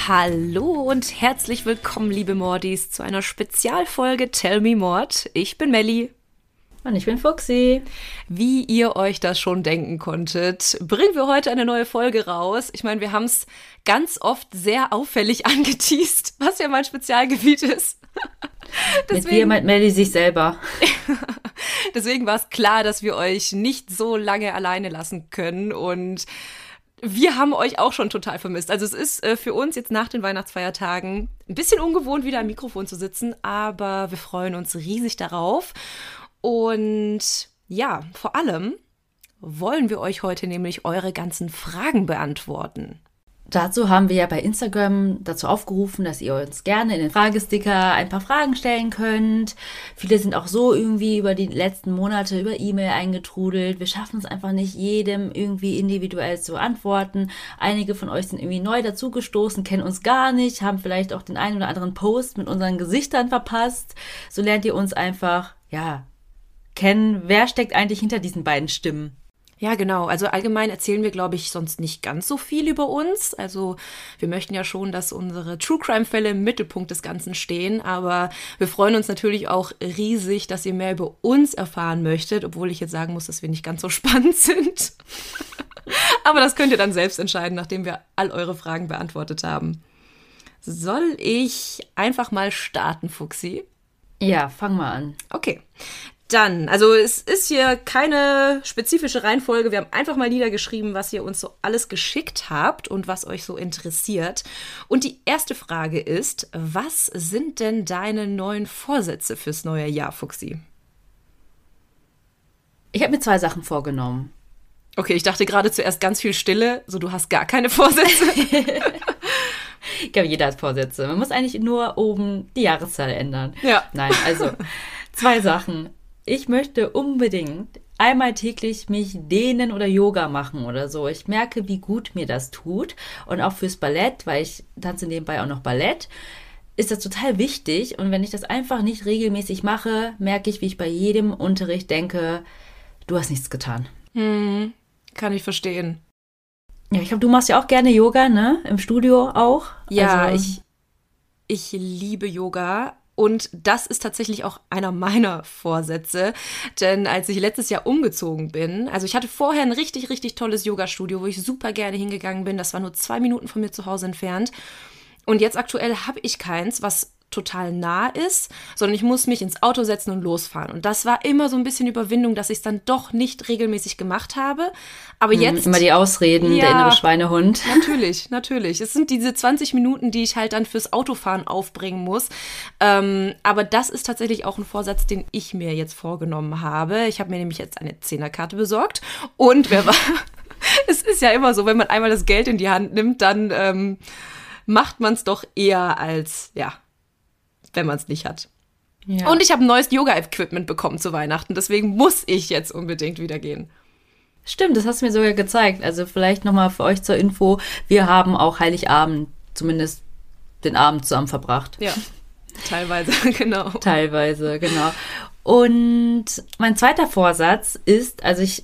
Hallo und herzlich willkommen, liebe Mordis, zu einer Spezialfolge Tell Me Mord. Ich bin Melli. Und ich bin Fuchsi. Wie ihr euch das schon denken konntet, bringen wir heute eine neue Folge raus. Ich meine, wir haben es ganz oft sehr auffällig angeteast, was ja mein Spezialgebiet ist. Mit wir meint Melli sich selber. Deswegen war es klar, dass wir euch nicht so lange alleine lassen können und wir haben euch auch schon total vermisst. Also es ist für uns jetzt nach den Weihnachtsfeiertagen ein bisschen ungewohnt, wieder am Mikrofon zu sitzen, aber wir freuen uns riesig darauf. Und ja, vor allem wollen wir euch heute nämlich eure ganzen Fragen beantworten. Dazu haben wir ja bei Instagram dazu aufgerufen, dass ihr uns gerne in den Fragesticker ein paar Fragen stellen könnt. Viele sind auch so irgendwie über die letzten Monate über E-Mail eingetrudelt. Wir schaffen es einfach nicht, jedem irgendwie individuell zu antworten. Einige von euch sind irgendwie neu dazugestoßen, kennen uns gar nicht, haben vielleicht auch den einen oder anderen Post mit unseren Gesichtern verpasst. So lernt ihr uns einfach, kennen, wer steckt eigentlich hinter diesen beiden Stimmen. Ja, genau. Also allgemein erzählen wir, glaube ich, sonst nicht ganz so viel über uns. Also wir möchten ja schon, dass unsere True-Crime-Fälle im Mittelpunkt des Ganzen stehen. Aber wir freuen uns natürlich auch riesig, dass ihr mehr über uns erfahren möchtet. Obwohl ich jetzt sagen muss, dass wir nicht ganz so spannend sind. Aber das könnt ihr dann selbst entscheiden, nachdem wir all eure Fragen beantwortet haben. Soll ich einfach mal starten, Fuchsi? Ja, fang mal an. Okay. Dann, also es ist hier keine spezifische Reihenfolge. Wir haben einfach mal niedergeschrieben, was ihr uns so alles geschickt habt und was euch so interessiert. Und die erste Frage ist, was sind denn deine neuen Vorsätze fürs neue Jahr, Fuchsi? Ich habe mir 2 Sachen vorgenommen. Okay, ich dachte gerade zuerst ganz viel Stille, so du hast gar keine Vorsätze. Ich glaube, jeder hat Vorsätze. Man muss eigentlich nur oben die Jahreszahl ändern. Ja. Nein, also 2 Sachen. Ich möchte unbedingt einmal täglich mich dehnen oder Yoga machen oder so. Ich merke, wie gut mir das tut. Und auch fürs Ballett, weil ich tanze nebenbei auch noch Ballett, ist das total wichtig. Und wenn ich das einfach nicht regelmäßig mache, merke ich, wie ich bei jedem Unterricht denke, du hast nichts getan. Kann ich verstehen. Ja, ich glaube, du machst ja auch gerne Yoga, ne? Im Studio auch. Ja, also, ich liebe Yoga. Und das ist tatsächlich auch einer meiner Vorsätze, denn als ich letztes Jahr umgezogen bin, also ich hatte vorher ein richtig, richtig tolles Yoga-Studio, wo ich super gerne hingegangen bin, das war nur 2 Minuten von mir zu Hause entfernt. Und jetzt aktuell habe ich keins, was total nah ist, sondern ich muss mich ins Auto setzen und losfahren. Und das war immer so ein bisschen Überwindung, dass ich es dann doch nicht regelmäßig gemacht habe. Aber jetzt... Immer die Ausreden, der innere Schweinehund. Natürlich. Es sind diese 20 Minuten, die ich halt dann fürs Autofahren aufbringen muss. Aber das ist tatsächlich auch ein Vorsatz, den ich mir jetzt vorgenommen habe. Ich habe mir nämlich jetzt eine 10er-Karte besorgt. Und es ist ja immer so, wenn man einmal das Geld in die Hand nimmt, dann macht man es doch eher als, wenn man es nicht hat. Ja. Und ich habe ein neues Yoga-Equipment bekommen zu Weihnachten, deswegen muss ich jetzt unbedingt wieder gehen. Stimmt, das hast du mir sogar gezeigt. Also vielleicht nochmal für euch zur Info, wir haben auch Heiligabend zumindest den Abend zusammen verbracht. Ja, teilweise, genau. Teilweise, genau. Und mein zweiter Vorsatz ist, also ich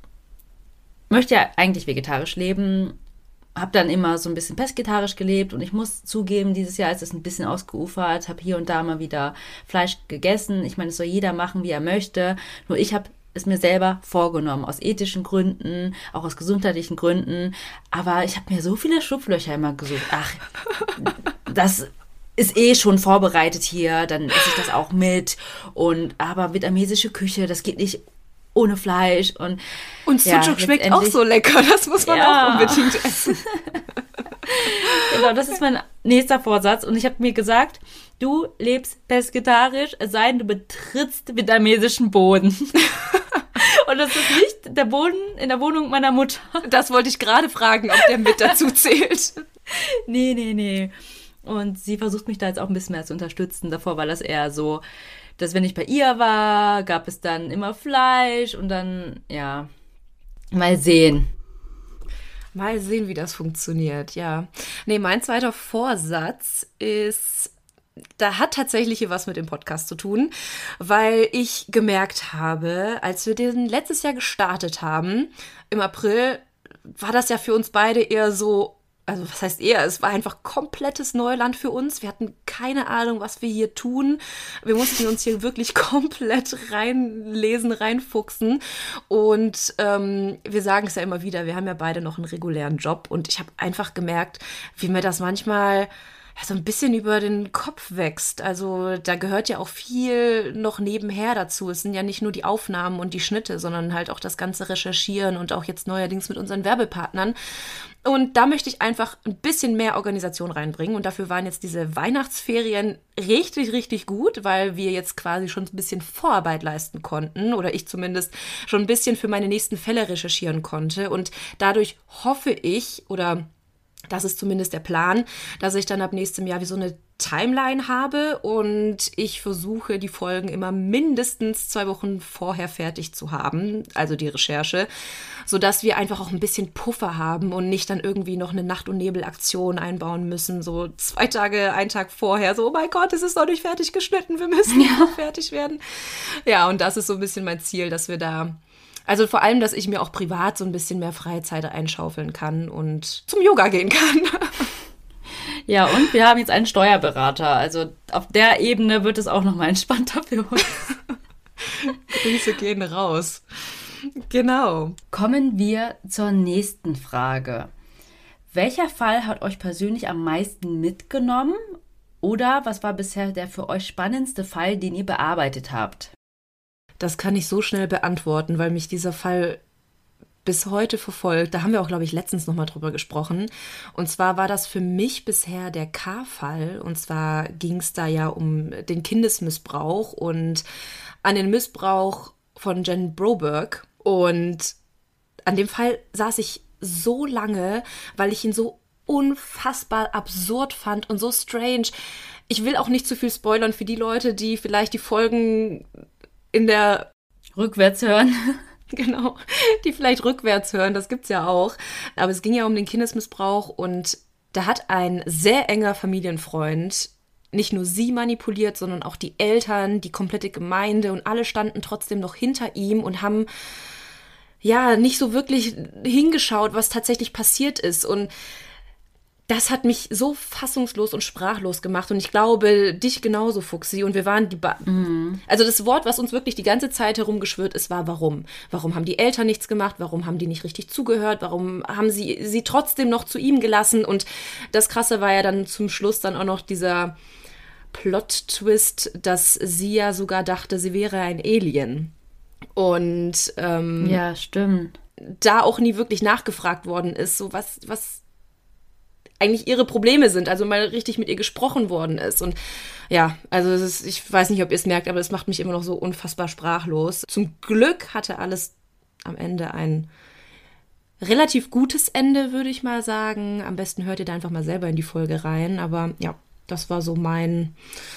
möchte ja eigentlich vegetarisch leben, habe dann immer so ein bisschen pesketarisch gelebt und ich muss zugeben, dieses Jahr ist es ein bisschen ausgeufert, habe hier und da mal wieder Fleisch gegessen. Ich meine, es soll jeder machen, wie er möchte. Nur ich habe es mir selber vorgenommen, aus ethischen Gründen, auch aus gesundheitlichen Gründen. Aber ich habe mir so viele Schlupflöcher immer gesucht. Ach, das ist eh schon vorbereitet hier, dann esse ich das auch mit. Aber vietnamesische Küche, das geht nicht ohne Fleisch. Und Sucuk schmeckt auch so lecker, das muss man auch unbedingt essen. Genau, das ist mein nächster Vorsatz. Und ich habe mir gesagt, du lebst pesketarisch, es sei denn, du betrittst vietnamesischen Boden. Und das ist nicht der Boden in der Wohnung meiner Mutter. Das wollte ich gerade fragen, ob der mit dazu zählt. Nee. Und sie versucht mich da jetzt auch ein bisschen mehr zu unterstützen. Davor war das eher so, dass wenn ich bei ihr war, gab es dann immer Fleisch und dann, mal sehen. Mal sehen, wie das funktioniert, ja. Nee, mein zweiter Vorsatz ist, da hat tatsächlich hier was mit dem Podcast zu tun, weil ich gemerkt habe, als wir den letztes Jahr gestartet haben, im April, war das ja für uns beide eher so, also was heißt eher, es war einfach komplettes Neuland für uns. Wir hatten keine Ahnung, was wir hier tun. Wir mussten uns hier wirklich komplett reinlesen, reinfuchsen. Und wir sagen es ja immer wieder, wir haben ja beide noch einen regulären Job. Und ich habe einfach gemerkt, wie mir das manchmal so ein bisschen über den Kopf wächst. Also da gehört ja auch viel noch nebenher dazu. Es sind ja nicht nur die Aufnahmen und die Schnitte, sondern halt auch das ganze Recherchieren und auch jetzt neuerdings mit unseren Werbepartnern. Und da möchte ich einfach ein bisschen mehr Organisation reinbringen. Und dafür waren jetzt diese Weihnachtsferien richtig, richtig gut, weil wir jetzt quasi schon ein bisschen Vorarbeit leisten konnten. Oder ich zumindest schon ein bisschen für meine nächsten Fälle recherchieren konnte. Und dadurch hoffe ich, oder das ist zumindest der Plan, dass ich dann ab nächstem Jahr wie so eine Timeline habe und ich versuche, die Folgen immer mindestens 2 Wochen vorher fertig zu haben, also die Recherche, sodass wir einfach auch ein bisschen Puffer haben und nicht dann irgendwie noch eine Nacht- und Nebel-Aktion einbauen müssen, so 2 Tage, 1 Tag vorher, so, oh mein Gott, es ist noch nicht fertig geschnitten, wir müssen noch fertig werden. Ja, und das ist so ein bisschen mein Ziel, dass wir da, also vor allem, dass ich mir auch privat so ein bisschen mehr Freizeit einschaufeln kann und zum Yoga gehen kann. Ja, und wir haben jetzt einen Steuerberater. Also auf der Ebene wird es auch nochmal entspannter für uns. Grüße gehen raus. Genau. Kommen wir zur nächsten Frage. Welcher Fall hat euch persönlich am meisten mitgenommen? Oder was war bisher der für euch spannendste Fall, den ihr bearbeitet habt? Das kann ich so schnell beantworten, weil mich dieser Fall bis heute verfolgt. Da haben wir auch, glaube ich, letztens nochmal drüber gesprochen. Und zwar war das für mich bisher der K-Fall. Und zwar ging es da ja um den Kindesmissbrauch und an den Missbrauch von Jen Broberg. Und an dem Fall saß ich so lange, weil ich ihn so unfassbar absurd fand und so strange. Ich will auch nicht zu viel spoilern für die Leute, die vielleicht die Folgen in der Rückwärts hören. Genau, die vielleicht rückwärts hören, das gibt's ja auch. Aber es ging ja um den Kindesmissbrauch und da hat ein sehr enger Familienfreund nicht nur sie manipuliert, sondern auch die Eltern, die komplette Gemeinde und alle standen trotzdem noch hinter ihm und haben ja nicht so wirklich hingeschaut, was tatsächlich passiert ist. Und das hat mich so fassungslos und sprachlos gemacht. Und ich glaube, dich genauso, Fuchsi. Und wir waren Also das Wort, was uns wirklich die ganze Zeit herumgeschwirrt ist, war warum. Warum haben die Eltern nichts gemacht? Warum haben die nicht richtig zugehört? Warum haben sie trotzdem noch zu ihm gelassen? Und das Krasse war ja dann zum Schluss dann auch noch dieser Plot-Twist, dass sie ja sogar dachte, sie wäre ein Alien. Und ja, stimmt. Da auch nie wirklich nachgefragt worden ist, so was eigentlich ihre Probleme sind, also mal richtig mit ihr gesprochen worden ist. Und ja, also ich weiß nicht, ob ihr es merkt, aber es macht mich immer noch so unfassbar sprachlos. Zum Glück hatte alles am Ende ein relativ gutes Ende, würde ich mal sagen. Am besten hört ihr da einfach mal selber in die Folge rein. Aber ja, das war so mein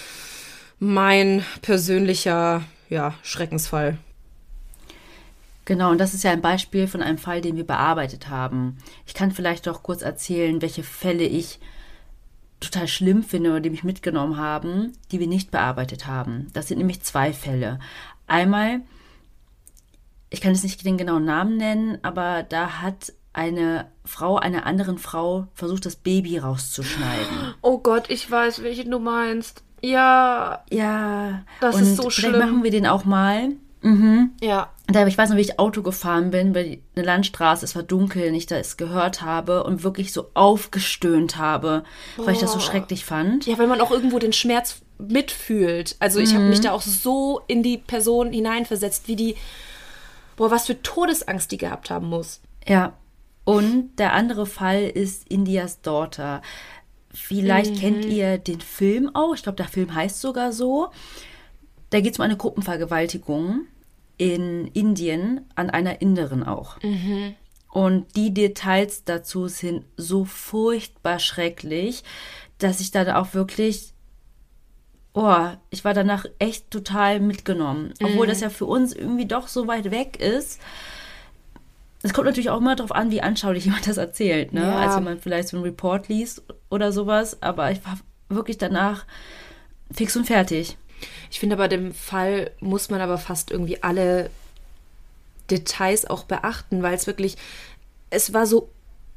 persönlicher Schreckensfall. Genau, und das ist ja ein Beispiel von einem Fall, den wir bearbeitet haben. Ich kann vielleicht doch kurz erzählen, welche Fälle ich total schlimm finde oder die mich mitgenommen haben, die wir nicht bearbeitet haben. Das sind nämlich 2 Fälle. Einmal, ich kann jetzt nicht den genauen Namen nennen, aber da hat eine Frau einer anderen Frau versucht, das Baby rauszuschneiden. Oh Gott, ich weiß, welche du meinst. Ja. Ja. Das ist so schlimm. Vielleicht machen wir den auch mal. Mhm. Ja. Ich weiß noch, wie ich Auto gefahren bin, weil eine Landstraße, es war dunkel und ich das gehört habe und wirklich so aufgestöhnt habe, weil ich das so schrecklich fand. Ja, weil man auch irgendwo den Schmerz mitfühlt. Also ich habe mich da auch so in die Person hineinversetzt, was für Todesangst die gehabt haben muss. Ja, und der andere Fall ist Indias Daughter. Vielleicht kennt ihr den Film auch, ich glaube, der Film heißt sogar so. Da geht es um eine Gruppenvergewaltigung in Indien an einer Inderin auch. Mhm. Und die Details dazu sind so furchtbar schrecklich, dass ich dann auch wirklich, ich war danach echt total mitgenommen. Obwohl das ja für uns irgendwie doch so weit weg ist. Es kommt natürlich auch immer darauf an, wie anschaulich jemand das erzählt, ne? Ja. Als wenn man vielleicht so einen Report liest oder sowas. Aber ich war wirklich danach fix und fertig. Ich finde aber, dem Fall muss man aber fast irgendwie alle Details auch beachten, weil es war so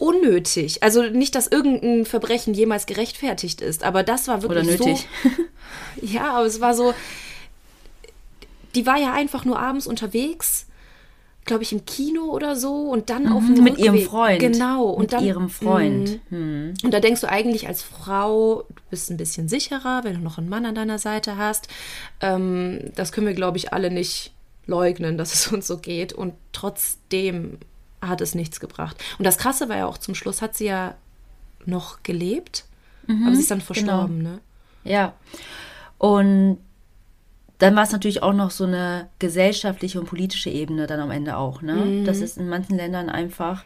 unnötig. Also nicht, dass irgendein Verbrechen jemals gerechtfertigt ist, aber das war wirklich Oder nötig. so. Ja, aber es war so, die war ja einfach nur abends unterwegs, glaube ich, im Kino oder so und dann auf dem Mit ihrem Rückweg. Freund. Genau. Und mit dann, ihrem Freund. Und da denkst du eigentlich als Frau, du bist ein bisschen sicherer, wenn du noch einen Mann an deiner Seite hast. Das können wir, glaube ich, alle nicht leugnen, dass es uns so geht. Und trotzdem hat es nichts gebracht. Und das Krasse war ja auch, zum Schluss hat sie ja noch gelebt, aber sie ist dann verstorben, ne? Ja. Und dann war es natürlich auch noch so eine gesellschaftliche und politische Ebene dann am Ende auch, ne? Das ist in manchen Ländern einfach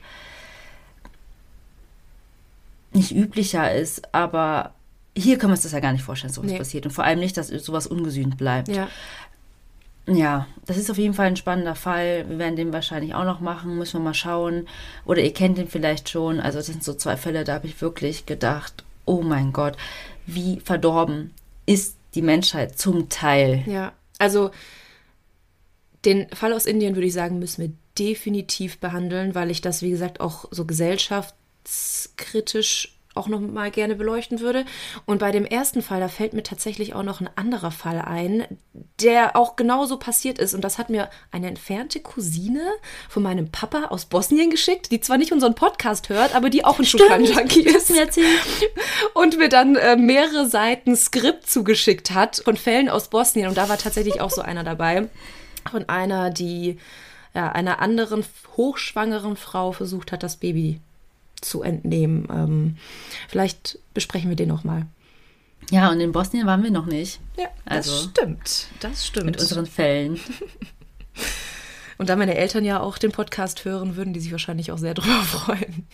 nicht üblicher ist, aber hier können wir uns das ja gar nicht vorstellen, dass sowas passiert. Und vor allem nicht, dass sowas ungesühnt bleibt. Ja. Ja, das ist auf jeden Fall ein spannender Fall. Wir werden den wahrscheinlich auch noch machen, müssen wir mal schauen. Oder ihr kennt den vielleicht schon. Also das sind so 2 Fälle, da habe ich wirklich gedacht, oh mein Gott, wie verdorben ist die Menschheit zum Teil. Ja, also den Fall aus Indien, würde ich sagen, müssen wir definitiv behandeln, weil ich das, wie gesagt, auch so gesellschaftskritisch auch noch mal gerne beleuchten würde. Und bei dem ersten Fall, da fällt mir tatsächlich auch noch ein anderer Fall ein, der auch genauso passiert ist. Und das hat mir eine entfernte Cousine von meinem Papa aus Bosnien geschickt, die zwar nicht unseren Podcast hört, aber die auch ein True Crime Junkie ist. Mir erzählt. Und mir dann mehrere Seiten Skript zugeschickt hat von Fällen aus Bosnien. Und da war tatsächlich auch so einer dabei, von einer, die einer anderen hochschwangeren Frau versucht hat, das Baby zu entnehmen. Vielleicht besprechen wir den noch mal. Ja, und in Bosnien waren wir noch nicht. Ja, also, das stimmt. Das stimmt. Mit unseren Fällen. Und da meine Eltern ja auch den Podcast hören, würden die sich wahrscheinlich auch sehr drüber freuen.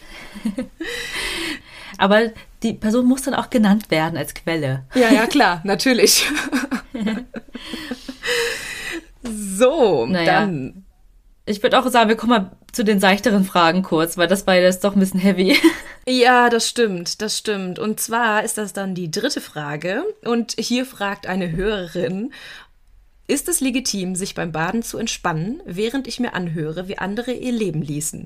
Aber die Person muss dann auch genannt werden als Quelle. Ja, klar, natürlich. So, dann. Ich würde auch sagen, wir kommen mal zu den seichteren Fragen kurz, weil das beide ist doch ein bisschen heavy. Ja, das stimmt. Und zwar ist das dann die 3. Frage. Und hier fragt eine Hörerin, ist es legitim, sich beim Baden zu entspannen, während ich mir anhöre, wie andere ihr Leben ließen?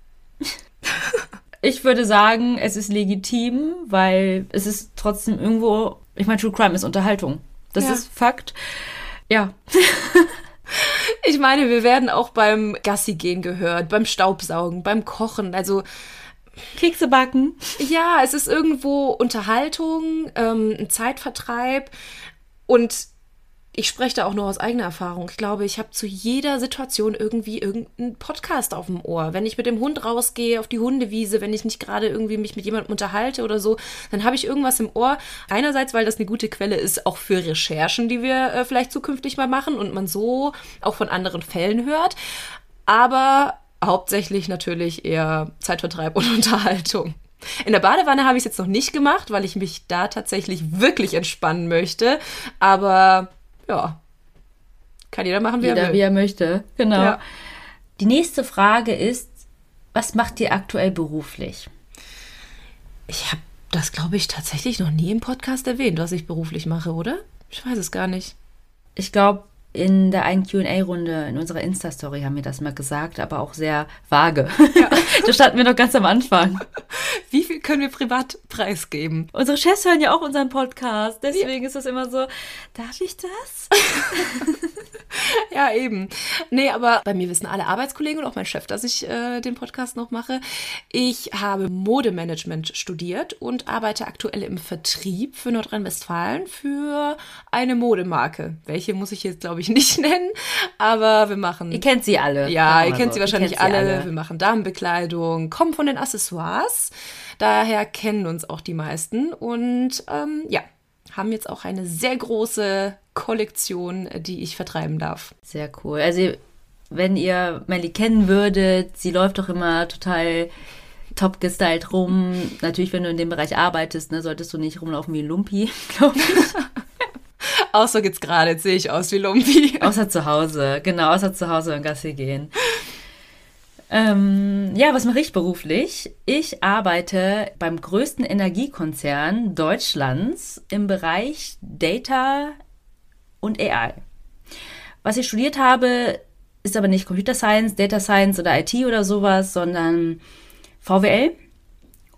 Ich würde sagen, es ist legitim, weil es ist trotzdem irgendwo, ich meine, True Crime ist Unterhaltung. Das ist Fakt. Ja. Ich meine, wir werden auch beim Gassi gehen gehört, beim Staubsaugen, beim Kochen, also Kekse backen. Ja, es ist irgendwo Unterhaltung, ein Zeitvertreib und ich spreche da auch nur aus eigener Erfahrung. Ich glaube, ich habe zu jeder Situation irgendwie irgendeinen Podcast auf dem Ohr. Wenn ich mit dem Hund rausgehe auf die Hundewiese, wenn ich nicht gerade irgendwie mich mit jemandem unterhalte oder so, dann habe ich irgendwas im Ohr. Einerseits, weil das eine gute Quelle ist, auch für Recherchen, die wir vielleicht zukünftig mal machen und man so auch von anderen Fällen hört. Aber hauptsächlich natürlich eher Zeitvertreib und Unterhaltung. In der Badewanne habe ich es jetzt noch nicht gemacht, weil ich mich da tatsächlich wirklich entspannen möchte. Aber ja, kann jeder machen, wie er will. Wie er möchte, genau. Ja. Die nächste Frage ist, was macht ihr aktuell beruflich? Ich habe das, glaube ich, tatsächlich noch nie im Podcast erwähnt, was ich beruflich mache, oder? Ich weiß es gar nicht. Ich glaube, in der einen Q&A-Runde in unserer Insta-Story haben wir das mal gesagt, aber auch sehr vage. Ja. Da standen wir noch ganz am Anfang. Wie viel können wir privat preisgeben? Unsere Chefs hören ja auch unseren Podcast, deswegen ist das immer so, darf ich das? Ja, eben. Nee, aber bei mir wissen alle Arbeitskollegen und auch mein Chef, dass ich den Podcast noch mache. Ich habe Modemanagement studiert und arbeite aktuell im Vertrieb für Nordrhein-Westfalen für eine Modemarke. Welche muss ich jetzt, glaube ich, nicht nennen, aber wir machen... Ihr kennt sie alle. Ja, ihr kennt sie wahrscheinlich alle. Wir machen Damenbekleidung, kommen von den Accessoires. Daher kennen uns auch die meisten und haben jetzt auch eine sehr große Kollektion, die ich vertreiben darf. Sehr cool. Also wenn ihr Melli kennen würdet, sie läuft doch immer total top gestylt rum. Natürlich, wenn du in dem Bereich arbeitest, ne, solltest du nicht rumlaufen wie ein Lumpi, glaube ich. Außer geht's gerade, jetzt sehe ich aus wie Lumpi. Außer zu Hause, genau, außer zu Hause und Gassi gehen. Was mache ich beruflich? Ich arbeite beim größten Energiekonzern Deutschlands im Bereich Data und AI. Was ich studiert habe, ist aber nicht Computer Science, Data Science oder IT oder sowas, sondern VWL.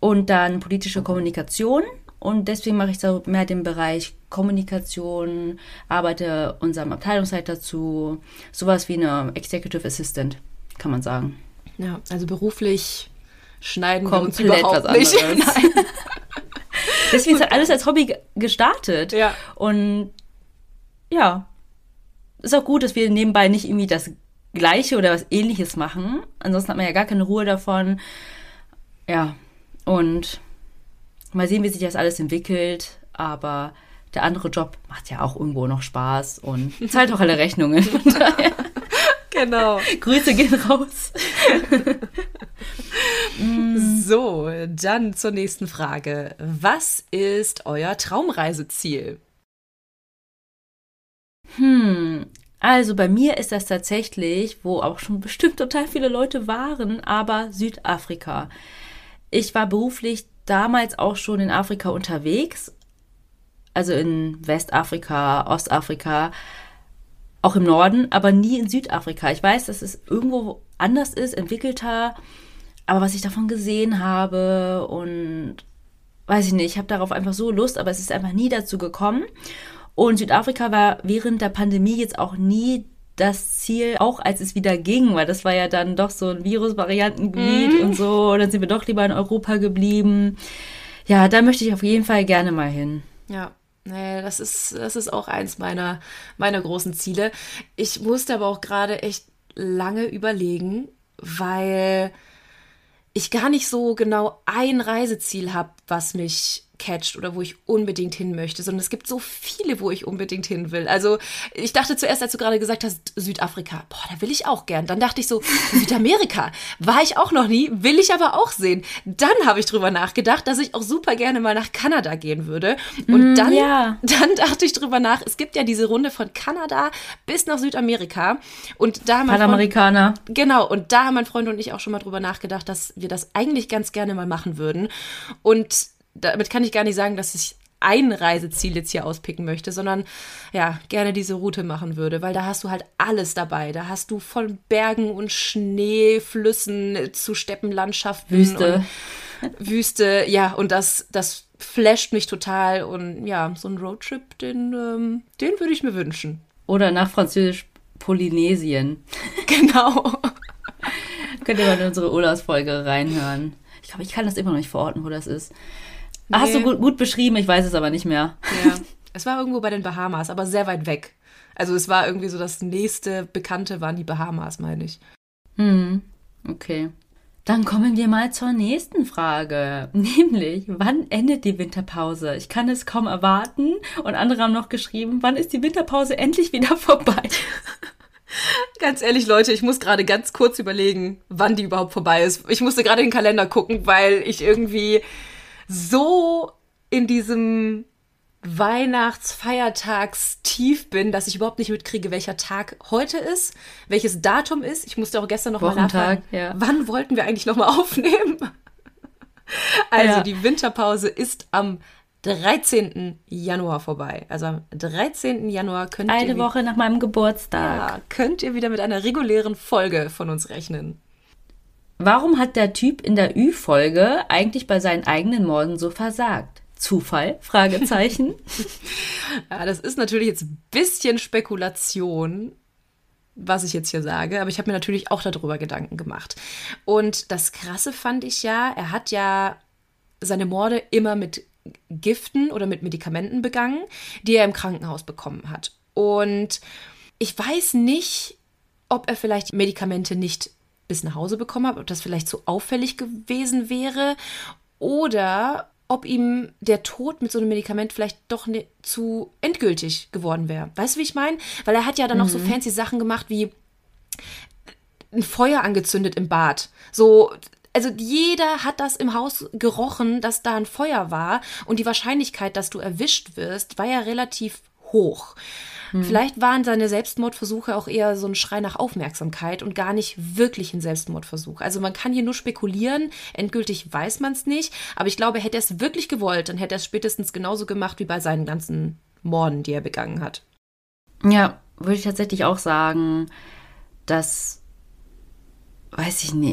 und dann politische Kommunikation. Und deswegen mache ich so mehr den Bereich Kommunikation, arbeite unserem Abteilungsleiter zu, sowas wie eine Executive Assistant, kann man sagen. Ja, also beruflich schneiden Komplett wir uns überhaupt was nicht. anderes. Nein. Deswegen ist das alles als Hobby gestartet. Ja. Und ja, ist auch gut, dass wir nebenbei nicht irgendwie das Gleiche oder was Ähnliches machen. Ansonsten hat man ja gar keine Ruhe davon. Ja, und mal sehen, wie sich das alles entwickelt. Aber der andere Job macht ja auch irgendwo noch Spaß und zahlt auch alle Rechnungen. Von daher, Genau. Grüße gehen raus. So, dann zur nächsten Frage. Was ist euer Traumreiseziel? Also bei mir ist das tatsächlich, wo auch schon bestimmt total viele Leute waren, aber Südafrika. Ich war beruflich damals auch schon in Afrika unterwegs, also in Westafrika, Ostafrika, auch im Norden, aber nie in Südafrika. Ich weiß, dass es irgendwo anders ist, entwickelter, aber was ich davon gesehen habe und weiß ich nicht, ich habe darauf einfach so Lust, aber es ist einfach nie dazu gekommen. Und Südafrika war während der Pandemie jetzt auch nie das Ziel, auch als es wieder ging, weil das war ja dann doch so ein Virusvariantengebiet und so. Und dann sind wir doch lieber in Europa geblieben. Ja, da möchte ich auf jeden Fall gerne mal hin. Ja, nee, das ist auch eins meiner großen Ziele. Ich musste aber auch gerade echt lange überlegen, weil ich gar nicht so genau ein Reiseziel habe, was mich catcht oder wo ich unbedingt hin möchte, sondern es gibt so viele, wo ich unbedingt hin will. Also ich dachte zuerst, als du gerade gesagt hast, Südafrika, boah, da will ich auch gern. Dann dachte ich so, Südamerika, war ich auch noch nie, will ich aber auch sehen. Dann habe ich drüber nachgedacht, dass ich auch super gerne mal nach Kanada gehen würde. Und dann dachte ich drüber nach, es gibt ja diese Runde von Kanada bis nach Südamerika. Und da Panamerikaner. Genau, und da haben mein Freund und ich auch schon mal drüber nachgedacht, dass wir das eigentlich ganz gerne mal machen würden. Und damit kann ich gar nicht sagen, dass ich ein Reiseziel jetzt hier auspicken möchte, sondern ja, gerne diese Route machen würde, weil da hast du halt alles dabei. Da hast du von Bergen und Schnee, Flüssen zu Steppenlandschaften. Wüste. Und Wüste, ja, und das flasht mich total. Und ja, so ein Roadtrip, den würde ich mir wünschen. Oder nach Französisch Polynesien. Genau. Könnt ihr mal in unsere Urlaubsfolge reinhören. Ich glaube, ich kann das immer noch nicht verorten, wo das ist. Nee. Hast du gut beschrieben, ich weiß es aber nicht mehr. Ja, es war irgendwo bei den Bahamas, aber sehr weit weg. Also es war irgendwie so, das nächste Bekannte waren die Bahamas, meine ich. Okay. Dann kommen wir mal zur nächsten Frage. Nämlich, wann endet die Winterpause? Ich kann es kaum erwarten. Und andere haben noch geschrieben, wann ist die Winterpause endlich wieder vorbei? Ganz ehrlich, Leute, ich muss gerade ganz kurz überlegen, wann die überhaupt vorbei ist. Ich musste gerade in den Kalender gucken, weil ich irgendwie so in diesem Weihnachtsfeiertagstief bin, dass ich überhaupt nicht mitkriege, welcher Tag heute ist, welches Datum ist. Ich musste auch gestern noch mal nachfragen, wann wollten wir eigentlich noch mal aufnehmen? Also die Winterpause ist am 13. Januar vorbei. Also am 13. Januar könnt ihr... Eine Woche nach meinem Geburtstag. Ja, könnt ihr wieder mit einer regulären Folge von uns rechnen. Warum hat der Typ in der Ü-Folge eigentlich bei seinen eigenen Morden so versagt? Zufall? Fragezeichen. Ja, das ist natürlich jetzt ein bisschen Spekulation, was ich jetzt hier sage, aber ich habe mir natürlich auch darüber Gedanken gemacht. Und das Krasse fand ich ja, er hat ja seine Morde immer mit Giften oder mit Medikamenten begangen, die er im Krankenhaus bekommen hat. Und ich weiß nicht, ob er vielleicht Medikamente nicht bis nach Hause bekommen hat, ob das vielleicht zu auffällig gewesen wäre oder ob ihm der Tod mit so einem Medikament vielleicht doch zu endgültig geworden wäre. Weißt du, wie ich meine? Weil er hat ja dann noch so fancy Sachen gemacht wie ein Feuer angezündet im Bad. So, also jeder hat das im Haus gerochen, dass da ein Feuer war und die Wahrscheinlichkeit, dass du erwischt wirst, war ja relativ hoch. Vielleicht waren seine Selbstmordversuche auch eher so ein Schrei nach Aufmerksamkeit und gar nicht wirklich ein Selbstmordversuch. Also man kann hier nur spekulieren, endgültig weiß man es nicht, aber ich glaube, hätte er es wirklich gewollt, dann hätte er es spätestens genauso gemacht wie bei seinen ganzen Morden, die er begangen hat. Ja, würde ich tatsächlich auch sagen, dass, weiß ich nicht,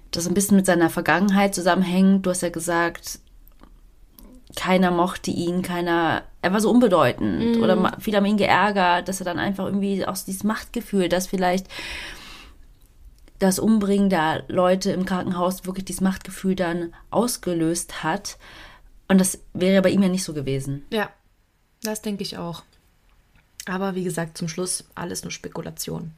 das ein bisschen mit seiner Vergangenheit zusammenhängt. Du hast ja gesagt, keiner mochte ihn, er war so unbedeutend oder viele haben ihn geärgert, dass er dann einfach irgendwie auch dieses Machtgefühl, dass vielleicht das Umbringen der Leute im Krankenhaus wirklich dieses Machtgefühl dann ausgelöst hat. Und das wäre bei ihm ja nicht so gewesen. Ja, das denke ich auch. Aber wie gesagt, zum Schluss alles nur Spekulation.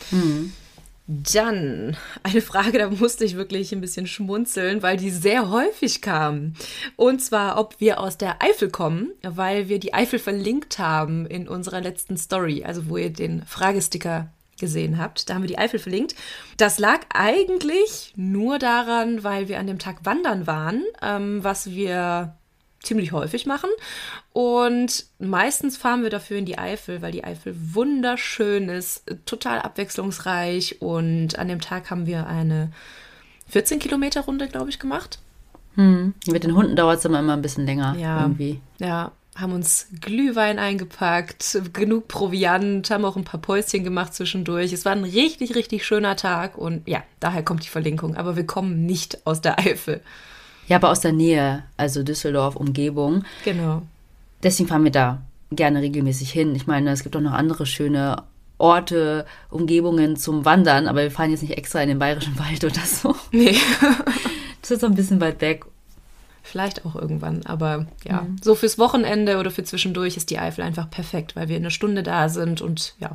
Dann eine Frage, da musste ich wirklich ein bisschen schmunzeln, weil die sehr häufig kam. Und zwar, ob wir aus der Eifel kommen, weil wir die Eifel verlinkt haben in unserer letzten Story, also wo ihr den Fragesticker gesehen habt. Da haben wir die Eifel verlinkt. Das lag eigentlich nur daran, weil wir an dem Tag wandern waren, was wir ziemlich häufig machen. Und meistens fahren wir dafür in die Eifel, weil die Eifel wunderschön ist, total abwechslungsreich. Und an dem Tag haben wir eine 14-Kilometer-Runde, glaube ich, gemacht. Mit den Hunden dauert es immer ein bisschen länger irgendwie. Ja, haben uns Glühwein eingepackt, genug Proviant, haben auch ein paar Päuschen gemacht zwischendurch. Es war ein richtig, richtig schöner Tag und ja, daher kommt die Verlinkung. Aber wir kommen nicht aus der Eifel. Ja, aber aus der Nähe, also Düsseldorf, Umgebung. Genau. Deswegen fahren wir da gerne regelmäßig hin. Ich meine, es gibt auch noch andere schöne Orte, Umgebungen zum Wandern, aber wir fahren jetzt nicht extra in den Bayerischen Wald oder so. Nee. Das ist so ein bisschen weit weg. Vielleicht auch irgendwann, aber ja, so fürs Wochenende oder für zwischendurch ist die Eifel einfach perfekt, weil wir eine Stunde da sind und ja,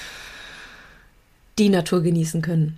die Natur genießen können.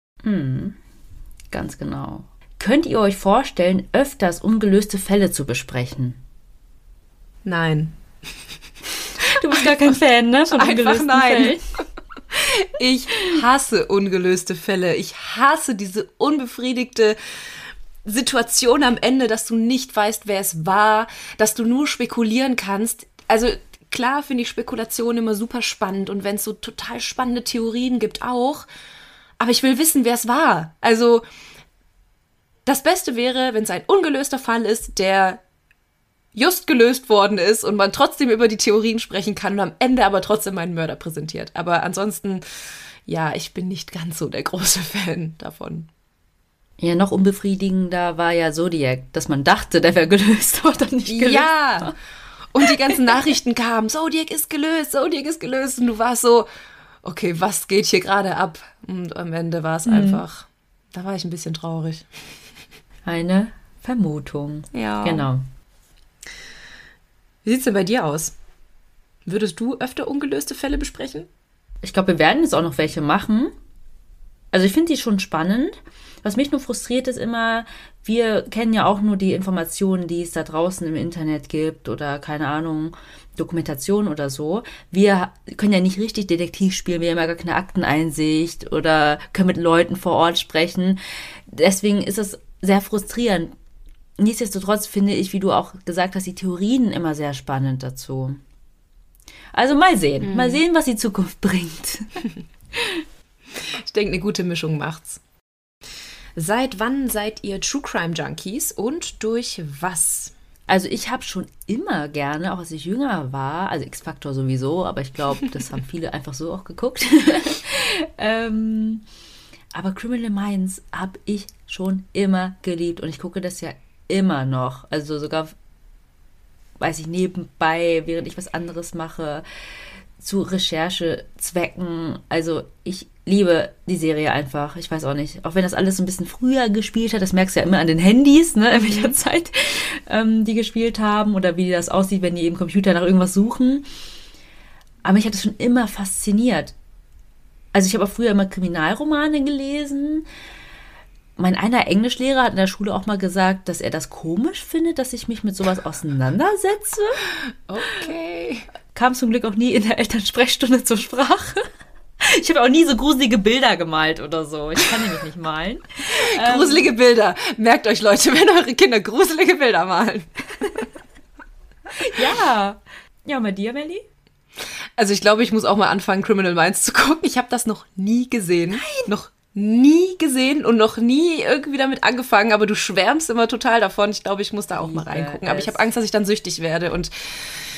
Ganz genau. Könnt ihr euch vorstellen, öfters ungelöste Fälle zu besprechen? Nein. Du bist gar kein Fan, ne? Von ungelösten Fällen. Ich hasse ungelöste Fälle. Ich hasse diese unbefriedigte Situation am Ende, dass du nicht weißt, wer es war, dass du nur spekulieren kannst. Also klar finde ich Spekulation immer super spannend und wenn es so total spannende Theorien gibt auch, aber ich will wissen, wer es war. Also das Beste wäre, wenn es ein ungelöster Fall ist, der just gelöst worden ist und man trotzdem über die Theorien sprechen kann und am Ende aber trotzdem einen Mörder präsentiert. Aber ansonsten, ja, ich bin nicht ganz so der große Fan davon. Ja, noch unbefriedigender war ja Zodiac, dass man dachte, der wäre gelöst, aber dann nicht gelöst. Ja, und die ganzen Nachrichten kamen, Zodiac ist gelöst. Und du warst so, okay, was geht hier gerade ab? Und am Ende war es einfach, da war ich ein bisschen traurig. Eine Vermutung. Ja. Genau. Wie sieht es denn bei dir aus? Würdest du öfter ungelöste Fälle besprechen? Ich glaube, wir werden jetzt auch noch welche machen. Also ich finde die schon spannend. Was mich nur frustriert ist immer, wir kennen ja auch nur die Informationen, die es da draußen im Internet gibt oder keine Ahnung, Dokumentation oder so. Wir können ja nicht richtig Detektiv spielen, wir haben ja gar keine Akteneinsicht oder können mit Leuten vor Ort sprechen. Deswegen ist es sehr frustrierend. Nichtsdestotrotz finde ich, wie du auch gesagt hast, die Theorien immer sehr spannend dazu. Also mal sehen. Mal sehen, was die Zukunft bringt. Ich denke, eine gute Mischung macht's. Seit wann seid ihr True Crime Junkies und durch was? Also ich habe schon immer gerne, auch als ich jünger war, also X-Factor sowieso, aber ich glaube, das haben viele einfach so auch geguckt. Aber Criminal Minds habe ich schon immer geliebt und ich gucke das ja immer noch. Also sogar, weiß ich, nebenbei, während ich was anderes mache, zu Recherchezwecken. Also ich liebe die Serie einfach. Ich weiß auch nicht. Auch wenn das alles so ein bisschen früher gespielt hat, das merkst du ja immer an den Handys, ne, in welcher Zeit die gespielt haben oder wie das aussieht, wenn die im Computer nach irgendwas suchen. Aber mich hat das schon immer fasziniert. Also ich habe auch früher immer Kriminalromane gelesen. Mein einer Englischlehrer hat in der Schule auch mal gesagt, dass er das komisch findet, dass ich mich mit sowas auseinandersetze. Okay. Kam zum Glück auch nie in der Elternsprechstunde zur Sprache. Ich habe auch nie so gruselige Bilder gemalt oder so. Ich kann nämlich nicht malen. Gruselige Bilder. Merkt euch, Leute, wenn eure Kinder gruselige Bilder malen. Ja. Ja, und bei dir, Melli? Also ich glaube, ich muss auch mal anfangen, Criminal Minds zu gucken. Ich habe das noch nie gesehen. Nein. Noch nie gesehen und noch nie irgendwie damit angefangen, aber du schwärmst immer total davon. Ich glaube, ich muss da auch mal reingucken. Aber ich habe Angst, dass ich dann süchtig werde und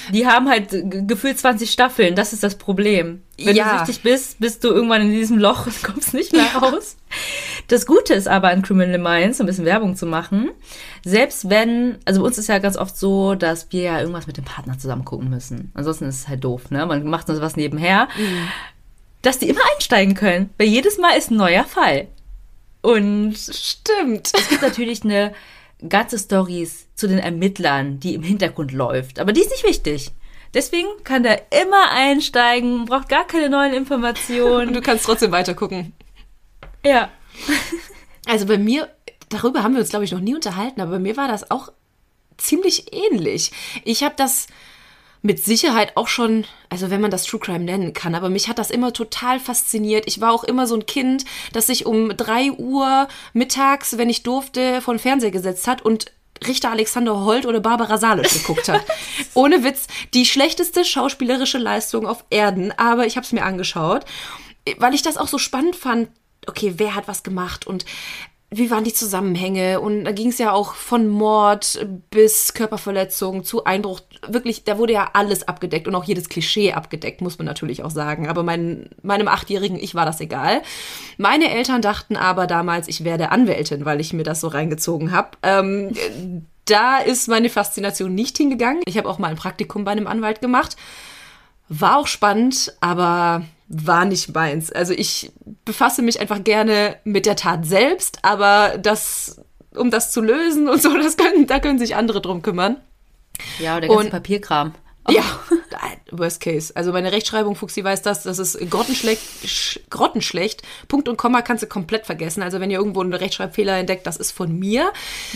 Die haben halt gefühlt 20 Staffeln, das ist das Problem. Wenn du süchtig bist, bist du irgendwann in diesem Loch und kommst nicht mehr raus. Das Gute ist aber an Criminal Minds, um ein bisschen Werbung zu machen, selbst wenn, also bei uns ist ja ganz oft so, dass wir ja irgendwas mit dem Partner zusammen gucken müssen. Ansonsten ist es halt doof, ne? Man macht so was nebenher. Dass die immer einsteigen können, weil jedes Mal ist ein neuer Fall. Und stimmt. Es gibt natürlich eine ganze Storys zu den Ermittlern, die im Hintergrund läuft. Aber die ist nicht wichtig. Deswegen kann der immer einsteigen, braucht gar keine neuen Informationen. Und du kannst trotzdem weiter gucken. Ja. Also bei mir, darüber haben wir uns, glaube ich, noch nie unterhalten, aber bei mir war das auch ziemlich ähnlich. Ich habe das mit Sicherheit auch schon, also wenn man das True Crime nennen kann, aber mich hat das immer total fasziniert. Ich war auch immer so ein Kind, das sich um 3 Uhr mittags, wenn ich durfte, vor den Fernseher gesetzt hat und Richter Alexander Holt oder Barbara Salisch geguckt hat. Ohne Witz, die schlechteste schauspielerische Leistung auf Erden, aber ich habe es mir angeschaut, weil ich das auch so spannend fand. Okay, wer hat was gemacht und wie waren die Zusammenhänge? Und da ging es ja auch von Mord bis Körperverletzung zu Einbruch. Wirklich, da wurde ja alles abgedeckt und auch jedes Klischee abgedeckt, muss man natürlich auch sagen. Aber meinem 8-jährigen Ich war das egal. Meine Eltern dachten aber damals, ich werde Anwältin, weil ich mir das so reingezogen habe. Da ist meine Faszination nicht hingegangen. Ich habe auch mal ein Praktikum bei einem Anwalt gemacht. War auch spannend, aber war nicht meins. Also ich befasse mich einfach gerne mit der Tat selbst, aber um das zu lösen und so, da können sich andere drum kümmern. Ja, der ganze Papierkram. Oh. Ja, worst case. Also meine Rechtschreibung, Fuchsi weiß das ist grottenschlecht. Punkt und Komma kannst du komplett vergessen. Also wenn ihr irgendwo einen Rechtschreibfehler entdeckt, das ist von mir.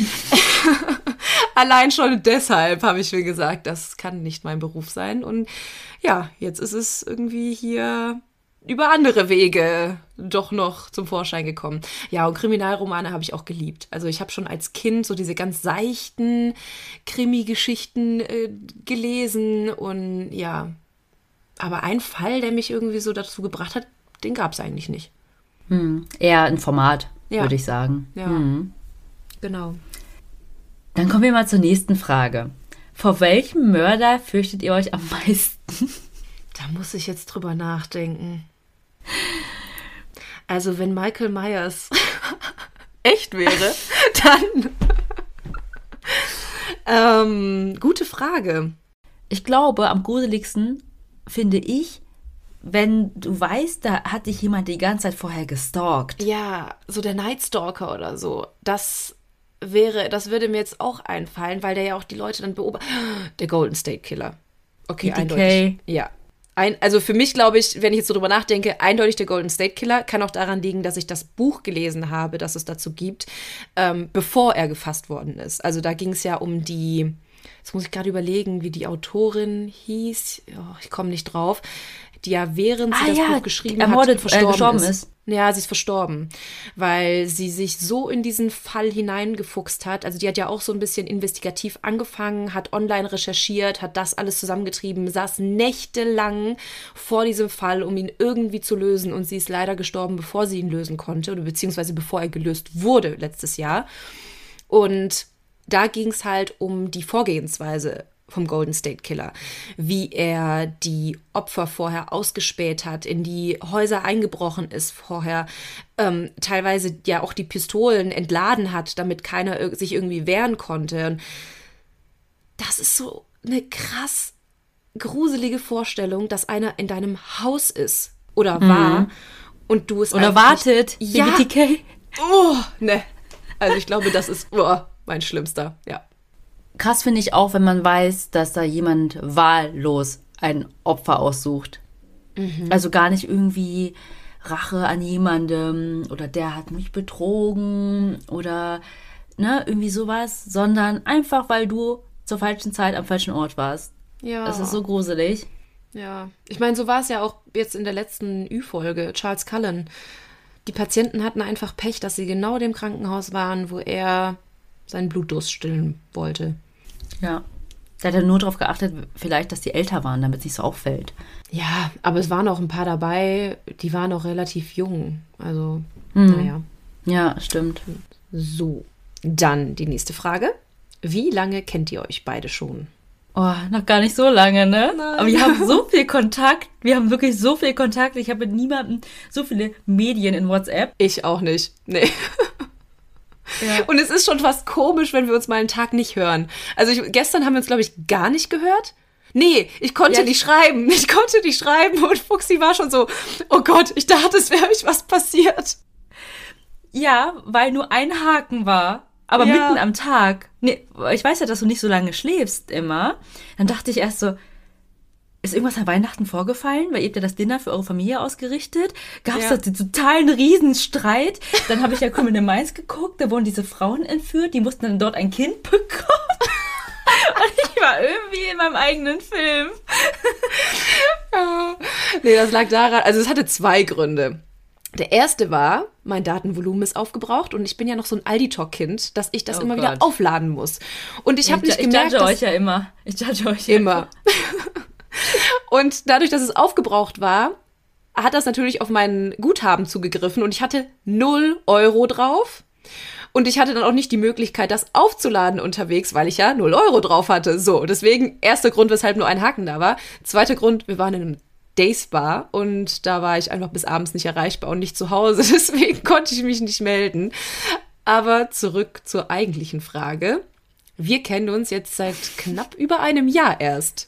Allein schon deshalb habe ich mir gesagt, das kann nicht mein Beruf sein. Und ja, jetzt ist es irgendwie hier über andere Wege doch noch zum Vorschein gekommen. Ja, und Kriminalromane habe ich auch geliebt. Also ich habe schon als Kind so diese ganz seichten Krimi-Geschichten gelesen und ja, aber ein Fall, der mich irgendwie so dazu gebracht hat, den gab es eigentlich nicht. Eher ein Format, würde ich sagen. Ja, genau. Dann kommen wir mal zur nächsten Frage. Vor welchem Mörder fürchtet ihr euch am meisten? Da muss ich jetzt drüber nachdenken. Also wenn Michael Myers echt wäre, dann gute Frage. Ich glaube, am gruseligsten finde ich, wenn du weißt, da hat dich jemand die ganze Zeit vorher gestalkt. Ja, so der Night Stalker oder so. Das würde mir jetzt auch einfallen, weil der ja auch die Leute dann beobachtet. Der Golden State Killer. Okay, BTK. Eindeutig. Ja. Also für mich, glaube ich, wenn ich jetzt so drüber nachdenke, eindeutig der Golden State Killer. Kann auch daran liegen, dass ich das Buch gelesen habe, das es dazu gibt, bevor er gefasst worden ist. Also da ging es ja um die, jetzt muss ich gerade überlegen, wie die Autorin hieß. Oh, ich komme nicht drauf. Die ja, während sie das Buch geschrieben hat, gestorben ist. Ja, sie ist verstorben, weil sie sich so in diesen Fall hineingefuchst hat. Also die hat ja auch so ein bisschen investigativ angefangen, hat online recherchiert, hat das alles zusammengetrieben, saß nächtelang vor diesem Fall, um ihn irgendwie zu lösen. Und sie ist leider gestorben, bevor sie ihn lösen konnte, oder beziehungsweise bevor er gelöst wurde letztes Jahr. Und da ging es halt um die Vorgehensweise vom Golden State Killer, wie er die Opfer vorher ausgespäht hat, in die Häuser eingebrochen ist vorher, teilweise ja auch die Pistolen entladen hat, damit keiner sich irgendwie wehren konnte. Und das ist so eine krass gruselige Vorstellung, dass einer in deinem Haus ist oder war und du es oder wartet. Ja. BTK. Oh, ne. Also ich glaube, das ist mein Schlimmster, ja. Krass finde ich auch, wenn man weiß, dass da jemand wahllos ein Opfer aussucht. Also gar nicht irgendwie Rache an jemandem oder der hat mich betrogen oder irgendwie sowas, sondern einfach, weil du zur falschen Zeit am falschen Ort warst. Ja. Das ist so gruselig. Ja, ich meine, so war es ja auch jetzt in der letzten Ü-Folge, Charles Cullen. Die Patienten hatten einfach Pech, dass sie genau dem Krankenhaus waren, wo er seinen Blutdurst stillen wollte. Ja. Da hat er nur darauf geachtet, vielleicht, dass die älter waren, damit es nicht so auffällt. Ja, aber es waren auch ein paar dabei, die waren auch relativ jung. Also, naja. Ja, stimmt. So, dann die nächste Frage. Wie lange kennt ihr euch beide schon? Oh, noch gar nicht so lange, ne? Nein. Aber wir haben so viel Kontakt. Wir haben wirklich so viel Kontakt. Ich habe mit niemandem so viele Medien in WhatsApp. Ich auch nicht. Nee. Ja. Und es ist schon fast komisch, wenn wir uns mal einen Tag nicht hören. Also gestern haben wir uns, glaube ich, gar nicht gehört. Nee, ich konnte nicht schreiben. Ich konnte nicht schreiben und Fuchsi war schon so, oh Gott, ich dachte, es wäre euch was passiert. Ja, weil nur ein Haken war. Aber Ja. mitten am Tag. Nee, ich weiß ja, dass du nicht so lange schläfst immer. Dann dachte ich erst so, ist irgendwas an Weihnachten vorgefallen? Weil ihr habt ja das Dinner für eure Familie ausgerichtet. Gab es Ja. da den totalen Riesenstreit? Dann habe ich ja Criminal Minds geguckt, da wurden diese Frauen entführt, die mussten dann dort ein Kind bekommen. Und ich war irgendwie in meinem eigenen Film. Nee, das lag daran, also es hatte 2 Gründe. Der erste war, mein Datenvolumen ist aufgebraucht und ich bin ja noch so ein Aldi-Talk-Kind, dass ich das Oh immer wieder Gott. aufladen muss. Und ich habe nicht gemerkt, ich judge dass euch ja immer. Ich judge euch ja immer. Und dadurch, dass es aufgebraucht war, hat das natürlich auf mein Guthaben zugegriffen und ich hatte 0 Euro drauf. Und ich hatte dann auch nicht die Möglichkeit, das aufzuladen unterwegs, weil ich ja 0 Euro drauf hatte. So, deswegen, erster Grund, weshalb nur ein Haken da war. Zweiter Grund, wir waren in einem Dayspa und da war ich einfach bis abends nicht erreichbar und nicht zu Hause. Deswegen konnte ich mich nicht melden. Aber zurück zur eigentlichen Frage. Wir kennen uns jetzt seit knapp über einem Jahr erst.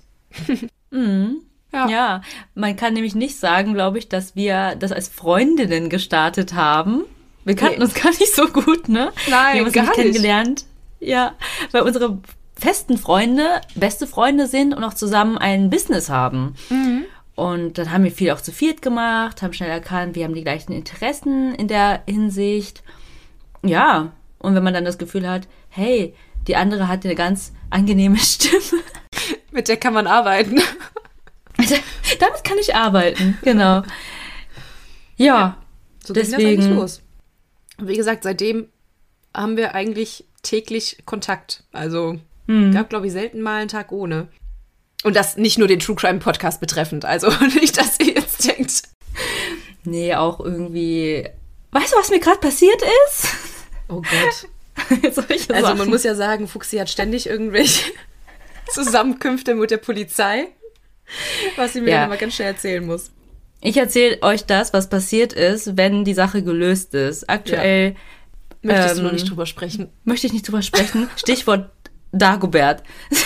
Ja, man kann nämlich nicht sagen, glaube ich, dass wir das als Freundinnen gestartet haben. Wir kannten uns gar nicht so gut, ne? Nein, wir haben uns gar nicht nicht. kennengelernt. Ja, weil unsere festen Freunde beste Freunde sind und auch zusammen ein Business haben. Und dann haben wir viel auch zu viert gemacht, haben schnell erkannt, wir haben die gleichen Interessen in der Hinsicht. Ja, und wenn man dann das Gefühl hat, hey, die andere hat eine ganz angenehme Stimme, Mit der kann man arbeiten. damit kann ich arbeiten, genau. Ja, So ging das deswegen. eigentlich los. Und wie gesagt, seitdem haben wir eigentlich täglich Kontakt. Also gab, glaube ich, selten mal einen Tag ohne. Und das nicht nur den True Crime Podcast betreffend. Also nicht, dass ihr jetzt denkt. Nee, auch irgendwie. Weißt du, was mir gerade passiert ist? Oh Gott. Solche Also Sachen. man muss ja sagen, Fuchsi hat ständig irgendwelche Zusammenkünfte mit der Polizei, was sie mir Ja. dann immer ganz schnell erzählen muss. Ich erzähle euch das, was passiert ist, wenn die Sache gelöst ist. Aktuell Möchtest du noch nicht drüber sprechen? möchte ich nicht drüber sprechen. Stichwort Dagobert.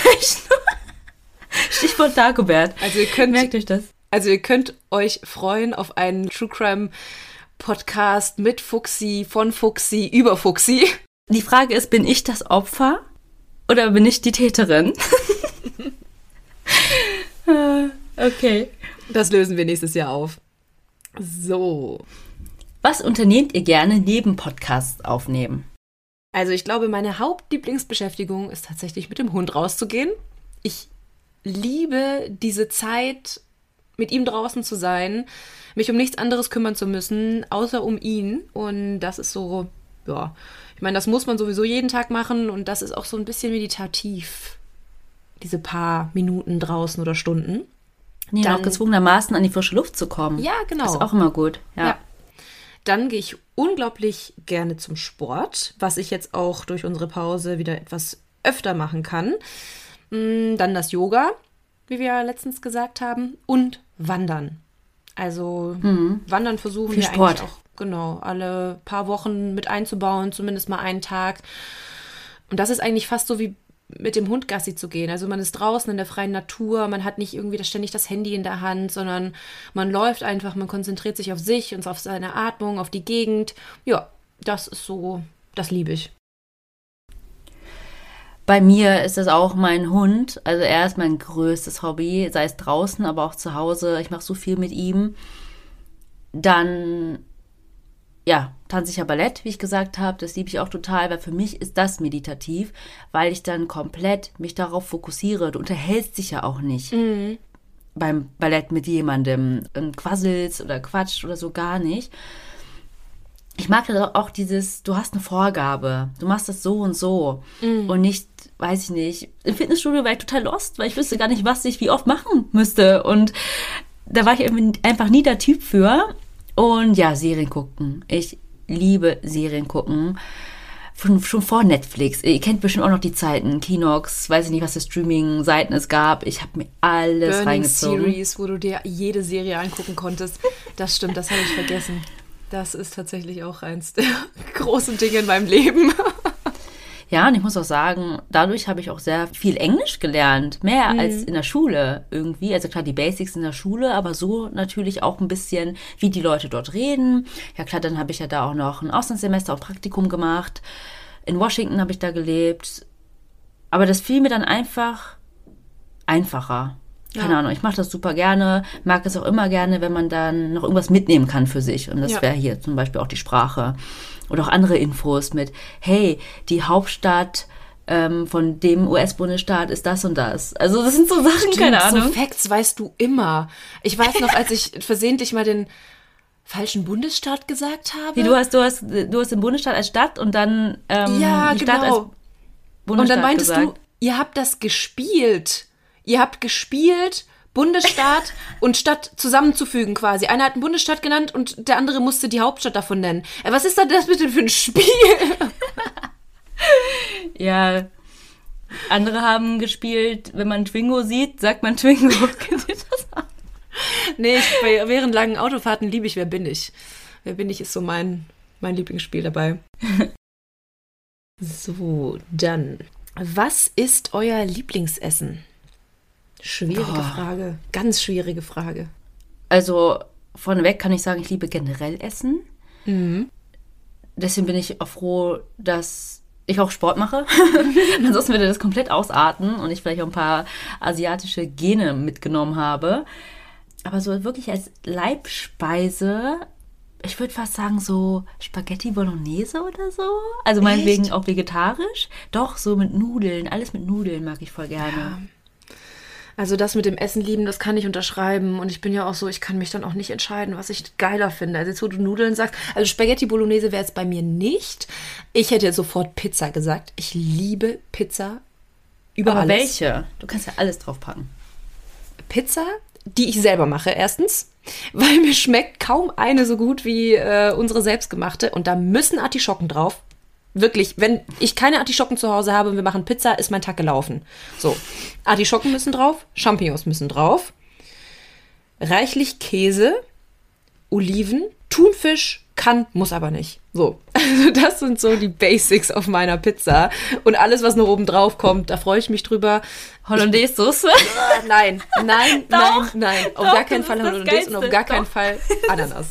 Stichwort Dagobert. Also Merkt euch das. ihr könnt euch freuen auf einen True Crime Podcast mit Fuchsi, von Fuchsi, über Fuchsi. Die Frage ist, bin ich das Opfer oder bin ich die Täterin? Okay. Das lösen wir nächstes Jahr auf. So. Was unternehmt ihr gerne neben Podcasts aufnehmen? Also ich glaube, meine Hauptlieblingsbeschäftigung ist tatsächlich mit dem Hund rauszugehen. Ich liebe diese Zeit, mit ihm draußen zu sein, mich um nichts anderes kümmern zu müssen, außer um ihn. Und das ist so, ja, ich meine, das muss man sowieso jeden Tag machen und das ist auch so ein bisschen meditativ, diese paar Minuten draußen oder Stunden. Nee, Dann- auch gezwungenermaßen an die frische Luft zu kommen. Ja, genau. Das ist auch immer gut. Ja. Dann gehe ich unglaublich gerne zum Sport, was ich jetzt auch durch unsere Pause wieder etwas öfter machen kann. Dann das Yoga, wie wir ja letztens gesagt haben, und Wandern. Also Wandern versuchen Viel wir Sport. eigentlich auch genau alle paar Wochen mit einzubauen, zumindest mal einen Tag. Und das ist eigentlich fast so wie mit dem Hund Gassi zu gehen. Also man ist draußen in der freien Natur, man hat nicht irgendwie ständig das Handy in der Hand, sondern man läuft einfach, man konzentriert sich auf sich und auf seine Atmung, auf die Gegend. Ja, das ist so, das liebe ich. Bei mir ist das auch mein Hund. Also er ist mein größtes Hobby, sei es draußen, aber auch zu Hause. Ich mache so viel mit ihm. Dann, ja, tanze ich ja Ballett, wie ich gesagt habe. Das liebe ich auch total, weil für mich ist das meditativ, weil ich dann komplett mich darauf fokussiere. Du unterhältst dich ja auch nicht beim Ballett mit jemandem und quasselst oder quatscht oder so gar nicht. Ich mag das auch dieses, du hast eine Vorgabe, du machst das so und so und nicht, weiß ich nicht, im Fitnessstudio war ich total lost, weil ich wüsste gar nicht, was ich wie oft machen müsste und da war ich irgendwie einfach nie der Typ für. Und ja, Serien gucken. Ich liebe Serien gucken. schon vor Netflix. Ihr kennt bestimmt auch noch die Zeiten. Kinox, weiß ich nicht, was für Streaming-Seiten es gab. Ich habe mir alles Burning reingezogen. Series, wo du dir jede Serie angucken konntest. Das stimmt, das habe ich vergessen. Das ist tatsächlich auch eins der großen Dinge in meinem Leben. Ja, und ich muss auch sagen, dadurch habe ich auch sehr viel Englisch gelernt. Mehr als in der Schule irgendwie. Also klar, die Basics in der Schule, aber so natürlich auch ein bisschen, wie die Leute dort reden. Ja klar, dann habe ich ja da auch noch ein Auslandssemester und Praktikum gemacht. In Washington habe ich da gelebt. Aber das fiel mir dann einfacher. Keine Ahnung, ich mache das super gerne, mag es auch immer gerne, wenn man dann noch irgendwas mitnehmen kann für sich. Und das wäre hier zum Beispiel auch die Sprache. Oder auch andere Infos mit, hey, die Hauptstadt von dem US-Bundesstaat ist das und das. Also das sind so Sachen, keine Ahnung. So Facts weißt du immer. Ich weiß noch, als ich versehentlich mal den falschen Bundesstaat gesagt habe. Wie, du hast den Bundesstaat als Stadt und dann die Stadt als Bundesstaat und dann meintest gesagt. Du, ihr habt das gespielt. Ihr habt gespielt, Bundesstaat und Stadt zusammenzufügen quasi. Einer hat einen Bundesstaat genannt und der andere musste die Hauptstadt davon nennen. Was ist das bitte für ein Spiel? Ja, andere haben gespielt, wenn man Twingo sieht, sagt man Twingo. Kennt ihr das auch? Nee, während langen Autofahrten liebe ich Wer bin ich? Wer bin ich ist so mein Lieblingsspiel dabei. So, dann. Was ist euer Lieblingsessen? Schwierige Frage. Ganz schwierige Frage. Also, vorneweg kann ich sagen, ich liebe generell Essen. Mhm. Deswegen bin ich auch froh, dass ich auch Sport mache. Ansonsten würde das komplett ausarten und ich vielleicht auch ein paar asiatische Gene mitgenommen habe. Aber so wirklich als Leibspeise, ich würde fast sagen so Spaghetti Bolognese oder so. Also meinetwegen auch vegetarisch. Doch, so mit Nudeln. Alles mit Nudeln mag ich voll gerne. Ja. Also das mit dem Essen lieben, das kann ich unterschreiben. Und ich bin ja auch so, ich kann mich dann auch nicht entscheiden, was ich geiler finde. Also jetzt, wo du Nudeln sagst, also Spaghetti Bolognese wäre jetzt bei mir nicht. Ich hätte jetzt sofort Pizza gesagt. Ich liebe Pizza über Aber alles. welche? Du kannst ja alles draufpacken. Pizza, die ich selber mache, erstens. Weil mir schmeckt kaum eine so gut wie unsere selbstgemachte. Und da müssen Artischocken drauf. Wirklich, wenn ich keine Artischocken zu Hause habe und wir machen Pizza, ist mein Tag gelaufen. So, Artischocken müssen drauf, Champignons müssen drauf, reichlich Käse, Oliven, Thunfisch muss aber nicht. So, also das sind so die Basics auf meiner Pizza. Und alles, was noch oben drauf kommt, da freue ich mich drüber. Hollandaise-Soße? Nein. Auf gar keinen Fall Hollandaise und auf gar keinen Doch. Fall Ananas.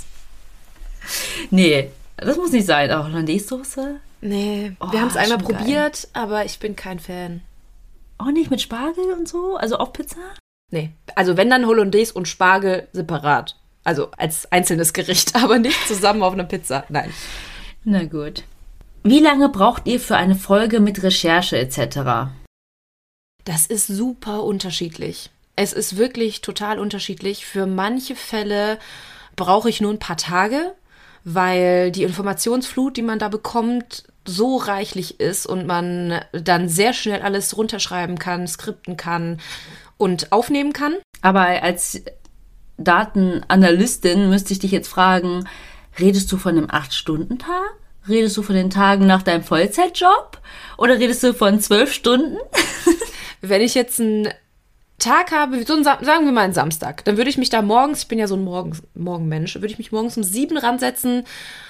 Nee, das muss nicht sein. Aber Hollandaise-Soße? Nee, Oh, wir haben es einmal schon probiert, aber ich bin kein Fan. Auch nicht mit Spargel und so? Also auf Pizza? Nee, also wenn dann Hollandaise und Spargel separat. Also als einzelnes Gericht, aber nicht zusammen auf einer Pizza. Nein. Na gut. Wie lange braucht ihr für eine Folge mit Recherche etc.? Das ist super unterschiedlich. Es ist wirklich total unterschiedlich. Für manche Fälle brauche ich nur ein paar Tage, weil die Informationsflut, die man da bekommt, so reichlich ist und man dann sehr schnell alles runterschreiben kann, skripten kann und aufnehmen kann. Aber als Datenanalystin müsste ich dich jetzt fragen, redest du von einem 8-Stunden-Tag? Redest du von den Tagen nach deinem Vollzeitjob? Oder redest du von 12 Stunden? Wenn ich jetzt einen Tag habe, sagen wir mal einen Samstag, dann würde ich mich da morgens, ich bin ja so ein Morgenmensch, würde ich mich morgens um 7 ransetzen,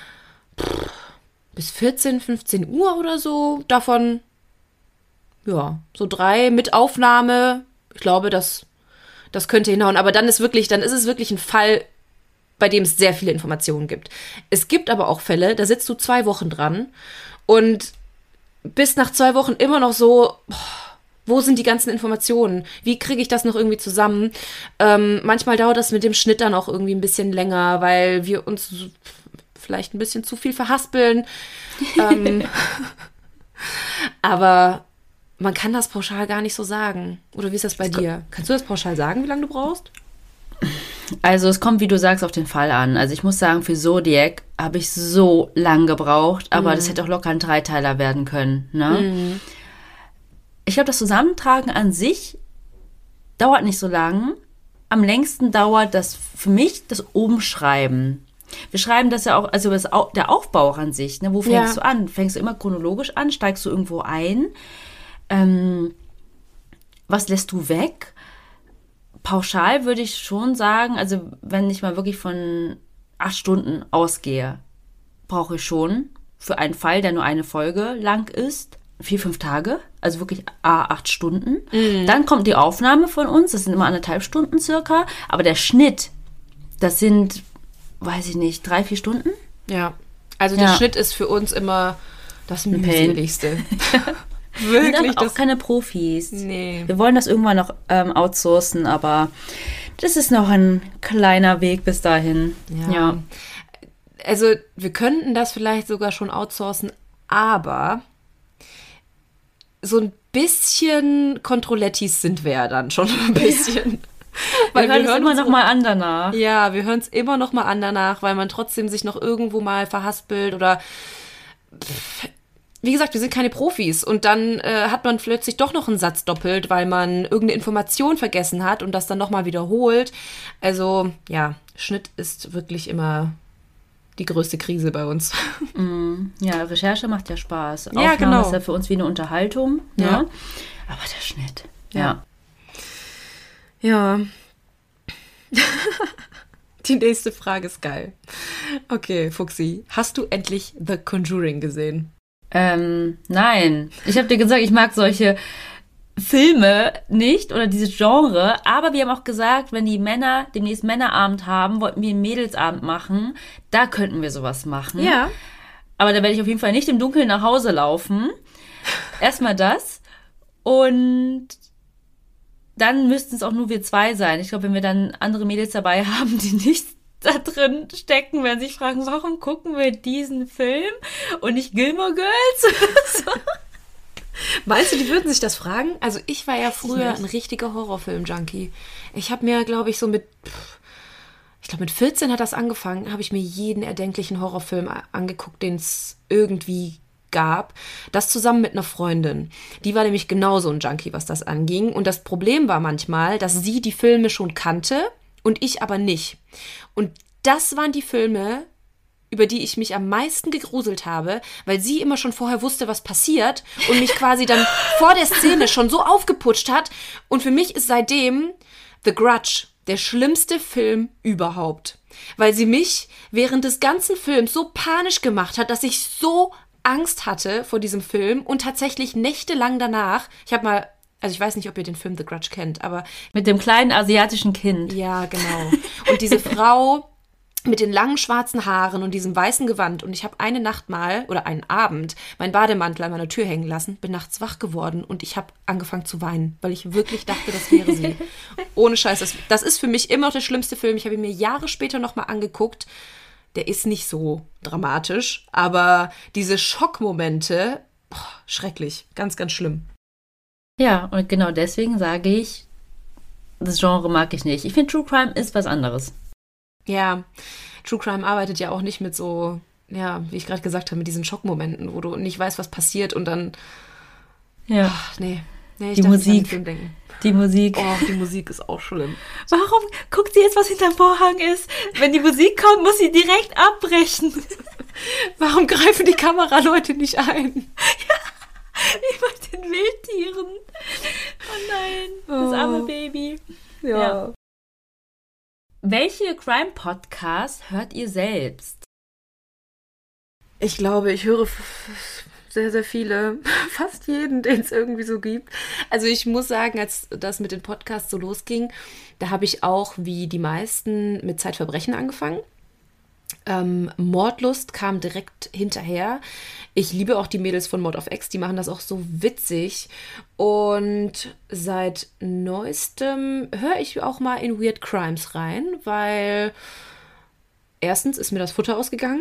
bis 14, 15 Uhr oder so, davon, ja, so 3 mit Aufnahme, ich glaube, das könnte hinhauen, aber dann ist es wirklich ein Fall, bei dem es sehr viele Informationen gibt. Es gibt aber auch Fälle, da sitzt du 2 Wochen dran und bist nach 2 Wochen immer noch so, wo sind die ganzen Informationen? Wie kriege ich das noch irgendwie zusammen? Manchmal dauert das mit dem Schnitt dann auch irgendwie ein bisschen länger, weil wir uns vielleicht ein bisschen zu viel verhaspeln. Aber man kann das pauschal gar nicht so sagen. Oder wie ist das bei dir? Kannst du das pauschal sagen, wie lange du brauchst? Also es kommt, wie du sagst, auf den Fall an. Also ich muss sagen, für Zodiac habe ich so lang gebraucht, aber das hätte auch locker ein 3-Teiler werden können. Ne? Ich glaube, das Zusammentragen an sich dauert nicht so lang. Am längsten dauert das für mich das Umschreiben. Wir schreiben das ja auch, also der Aufbau an sich, ne? Wo fängst du an? Fängst du immer chronologisch an? Steigst du irgendwo ein? Was lässt du weg? Pauschal würde ich schon sagen, also wenn ich mal wirklich von 8 Stunden ausgehe, brauche ich schon für einen Fall, der nur eine Folge lang ist, 4-5 Tage, also wirklich 8 Stunden. Dann kommt die Aufnahme von uns, das sind immer 1,5 Stunden circa, aber der Schnitt, das sind, weiß ich nicht, 3-4 Stunden? Ja, also der Schnitt ist für uns immer das mühseligste. Wirklich. Wir sind auch keine Profis. Nee. Wir wollen das irgendwann noch outsourcen, aber das ist noch ein kleiner Weg bis dahin. Ja. Also wir könnten das vielleicht sogar schon outsourcen, aber so ein bisschen Kontrollettis sind wir ja dann schon ein bisschen. Weil wir hören es immer noch mal an danach. Ja, wir hören es immer noch mal an danach, weil man trotzdem sich noch irgendwo mal verhaspelt oder wie gesagt, wir sind keine Profis und dann hat man plötzlich doch noch einen Satz doppelt, weil man irgendeine Information vergessen hat und das dann nochmal wiederholt. Also ja, Schnitt ist wirklich immer die größte Krise bei uns. Ja, Recherche macht ja Spaß. Ja, Aufnahme genau. ist ja für uns wie eine Unterhaltung. Ja. Ne? Aber der Schnitt. Ja. Ja. Die nächste Frage ist geil. Okay, Fuchsi, hast du endlich The Conjuring gesehen? Nein. Ich habe dir gesagt, ich mag solche Filme nicht oder dieses Genre, aber wir haben auch gesagt, wenn die Männer demnächst Männerabend haben, wollten wir einen Mädelsabend machen, da könnten wir sowas machen. Ja. Aber da werde ich auf jeden Fall nicht im Dunkeln nach Hause laufen. Erstmal das. Und dann müssten es auch nur wir 2 sein. Ich glaube, wenn wir dann andere Mädels dabei haben, die nicht da drin stecken, werden sich fragen, warum gucken wir diesen Film und nicht Gilmore Girls? Meinst du, die würden sich das fragen? Also ich war ja früher ein richtiger Horrorfilm-Junkie. Ich habe mir, glaube ich, mit 14 hat das angefangen, habe ich mir jeden erdenklichen Horrorfilm angeguckt, den es irgendwie gab. Das zusammen mit einer Freundin. Die war nämlich genauso ein Junkie, was das anging. Und das Problem war manchmal, dass sie die Filme schon kannte und ich aber nicht. Und das waren die Filme, über die ich mich am meisten gegruselt habe, weil sie immer schon vorher wusste, was passiert und mich quasi dann vor der Szene schon so aufgeputscht hat. Und für mich ist seitdem The Grudge der schlimmste Film überhaupt. Weil sie mich während des ganzen Films so panisch gemacht hat, dass ich so Angst hatte vor diesem Film und tatsächlich nächtelang danach, ich weiß nicht, ob ihr den Film The Grudge kennt, aber... Mit dem kleinen asiatischen Kind. Ja, genau. Und diese Frau mit den langen schwarzen Haaren und diesem weißen Gewand. Und ich habe eine Nacht mal, oder einen Abend, meinen Bademantel an meiner Tür hängen lassen, bin nachts wach geworden und ich habe angefangen zu weinen, weil ich wirklich dachte, das wäre sie. Ohne Scheiß. Das ist für mich immer noch der schlimmste Film. Ich habe ihn mir Jahre später nochmal angeguckt. Der ist nicht so dramatisch, aber diese Schockmomente, schrecklich. Ganz, ganz schlimm. Ja, und genau deswegen sage ich, das Genre mag ich nicht. Ich finde, True Crime ist was anderes. Ja, True Crime arbeitet ja auch nicht mit so, ja, wie ich gerade gesagt habe, mit diesen Schockmomenten, wo du nicht weißt, was passiert und dann, ja, nee, ich die darf nicht an Musik. den Film denken. Die Musik. Oh, die Musik ist auch schlimm. Warum guckt sie jetzt, was hinterm Vorhang ist? Wenn die Musik kommt, muss sie direkt abbrechen. Warum greifen die Kameraleute nicht ein? Wie bei den Wildtieren. Oh nein, das arme Baby. Ja. Welche Crime-Podcasts hört ihr selbst? Ich glaube, ich höre sehr, sehr viele. Fast jeden, den es irgendwie so gibt. Also ich muss sagen, als das mit den Podcasts so losging, da habe ich auch, wie die meisten, mit Zeitverbrechen angefangen. Mordlust kam direkt hinterher. Ich liebe auch die Mädels von Mord of X, die machen das auch so witzig. Und seit neuestem höre ich auch mal in Weird Crimes rein, weil erstens ist mir das Futter ausgegangen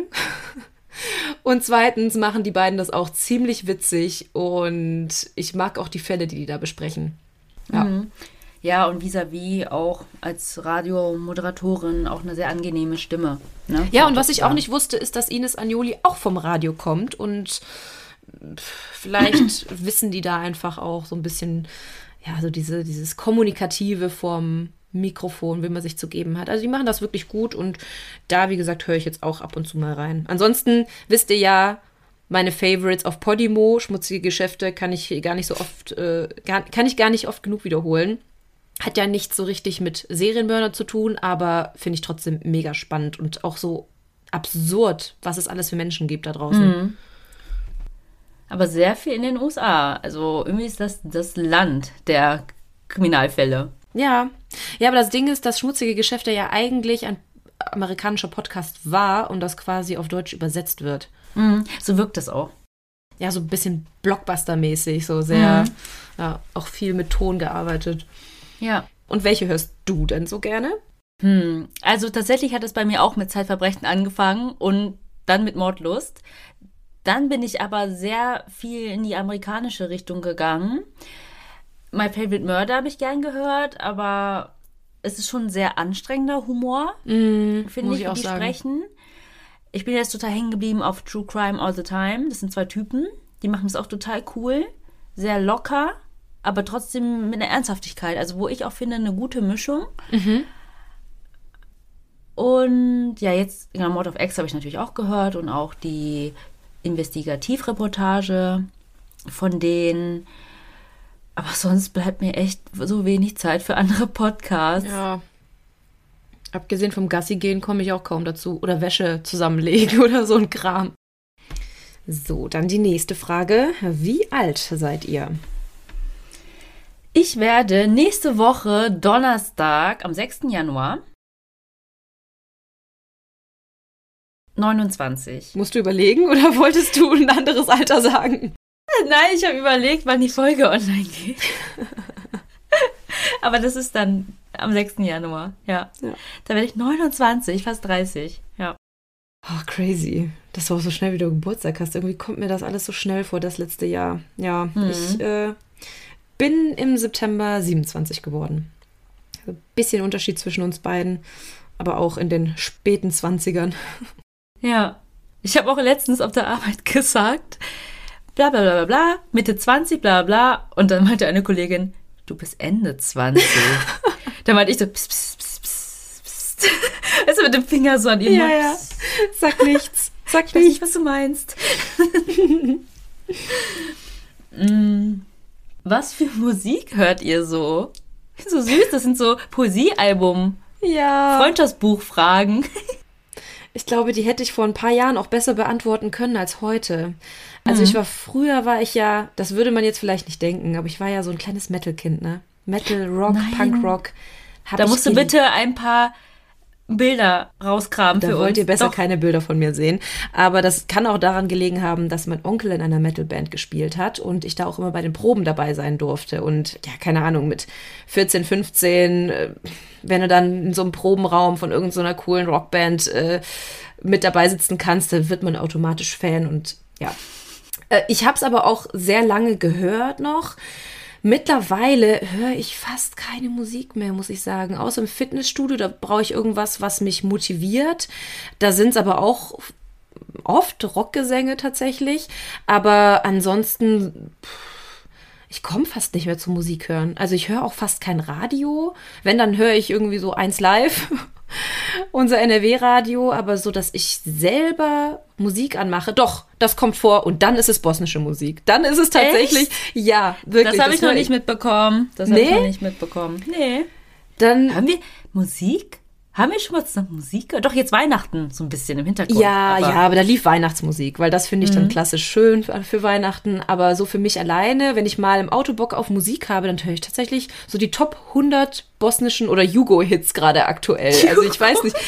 und zweitens machen die beiden das auch ziemlich witzig und ich mag auch die Fälle, die da besprechen. Ja. Mhm. Ja, und vis-à-vis auch als Radiomoderatorin auch eine sehr angenehme Stimme. Ne? Ja, und was ich auch nicht wusste, ist, dass Ines Agnoli auch vom Radio kommt und vielleicht wissen die da einfach auch so ein bisschen, ja, so dieses Kommunikative vom Mikrofon, wie man sich zu geben hat. Also die machen das wirklich gut und da, wie gesagt, höre ich jetzt auch ab und zu mal rein. Ansonsten wisst ihr ja, meine Favorites auf Podimo, schmutzige Geschäfte, kann ich gar nicht oft genug wiederholen. Hat ja nichts so richtig mit Serienmörder zu tun, aber finde ich trotzdem mega spannend und auch so absurd, was es alles für Menschen gibt da draußen. Aber sehr viel in den USA. Also irgendwie ist das Land der Kriminalfälle. Ja, aber das Ding ist, dass schmutzige Geschäfte ja eigentlich ein amerikanischer Podcast war und das quasi auf Deutsch übersetzt wird. So wirkt das auch. Ja, so ein bisschen Blockbuster-mäßig, so sehr, ja, auch viel mit Ton gearbeitet. Ja. Und welche hörst du denn so gerne? Also tatsächlich hat es bei mir auch mit Zeitverbrechen angefangen und dann mit Mordlust. Dann bin ich aber sehr viel in die amerikanische Richtung gegangen. My Favorite Murder habe ich gern gehört, aber es ist schon ein sehr anstrengender Humor, finde ich, wie die sprechen. Ich bin jetzt total hängen geblieben auf True Crime All the Time. Das sind 2 Typen, die machen das auch total cool, sehr locker, aber trotzdem mit einer Ernsthaftigkeit. Also wo ich auch finde, eine gute Mischung. Und ja, jetzt Mord of X habe ich natürlich auch gehört und auch die Investigativreportage von denen. Aber sonst bleibt mir echt so wenig Zeit für andere Podcasts. Ja. Abgesehen vom Gassi gehen komme ich auch kaum dazu. Oder Wäsche zusammenlegen oder so ein Kram. So, dann die nächste Frage. Wie alt seid ihr? Ich werde nächste Woche Donnerstag, am 6. Januar, 29. Musst du überlegen oder wolltest du ein anderes Alter sagen? Nein, ich habe überlegt, wann die Folge online geht. Aber das ist dann am 6. Januar, ja. Da werde ich 29, fast 30, ja. Oh, crazy. Dass du auch so schnell wieder Geburtstag hast. Irgendwie kommt mir das alles so schnell vor, das letzte Jahr. Ja, ich bin im September 27 geworden. Also ein bisschen Unterschied zwischen uns beiden, aber auch in den späten 20ern. Ja, ich habe auch letztens auf der Arbeit gesagt, bla bla bla bla, Mitte 20, bla bla. Und dann meinte eine Kollegin, du bist Ende 20. Da meinte ich so, pst, pst, pst, pst, pst. Also mit dem Finger so an ihr. Ja. Sag nichts. Ich weiß nicht, was du meinst. Was für Musik hört ihr so? So süß, das sind so Poesiealbum. Ja. Freundschaftsbuchfragen. Ich glaube, die hätte ich vor ein paar Jahren auch besser beantworten können als heute. Also früher war ich ja, das würde man jetzt vielleicht nicht denken, aber ich war ja so ein kleines Metal-Kind, ne? Metal, Rock, Punk-Rock. Da musst du bitte ein paar Bilder rausgraben für uns. Da wollt ihr besser keine Bilder von mir sehen. Aber das kann auch daran gelegen haben, dass mein Onkel in einer Metal-Band gespielt hat und ich da auch immer bei den Proben dabei sein durfte. Und ja, keine Ahnung, mit 14, 15, wenn du dann in so einem Probenraum von irgendeiner coolen Rockband mit dabei sitzen kannst, dann wird man automatisch Fan. Und ja, ich habe es aber auch sehr lange gehört noch. Mittlerweile höre ich fast keine Musik mehr, muss ich sagen. Außer im Fitnessstudio, da brauche ich irgendwas, was mich motiviert. Da sind es aber auch oft Rockgesänge tatsächlich. Aber ansonsten, ich komme fast nicht mehr zum Musik hören. Also ich höre auch fast kein Radio. Wenn, dann höre ich irgendwie so 1 Live, unser NRW-Radio. Aber so, dass ich selber Musik anmache, doch, das kommt vor. Und dann ist es bosnische Musik. Dann ist es tatsächlich, ja, wirklich. Das habe ich noch nicht mitbekommen. Nee. Dann haben wir Musik? Haben wir schon mal zusammen Musik? Doch, jetzt Weihnachten so ein bisschen im Hintergrund. Ja, aber da lief Weihnachtsmusik, weil das finde ich dann klassisch schön für Weihnachten. Aber so für mich alleine, wenn ich mal im Auto Bock auf Musik habe, dann höre ich tatsächlich so die Top 100 bosnischen oder Jugo-Hits gerade aktuell. Also ich weiß nicht,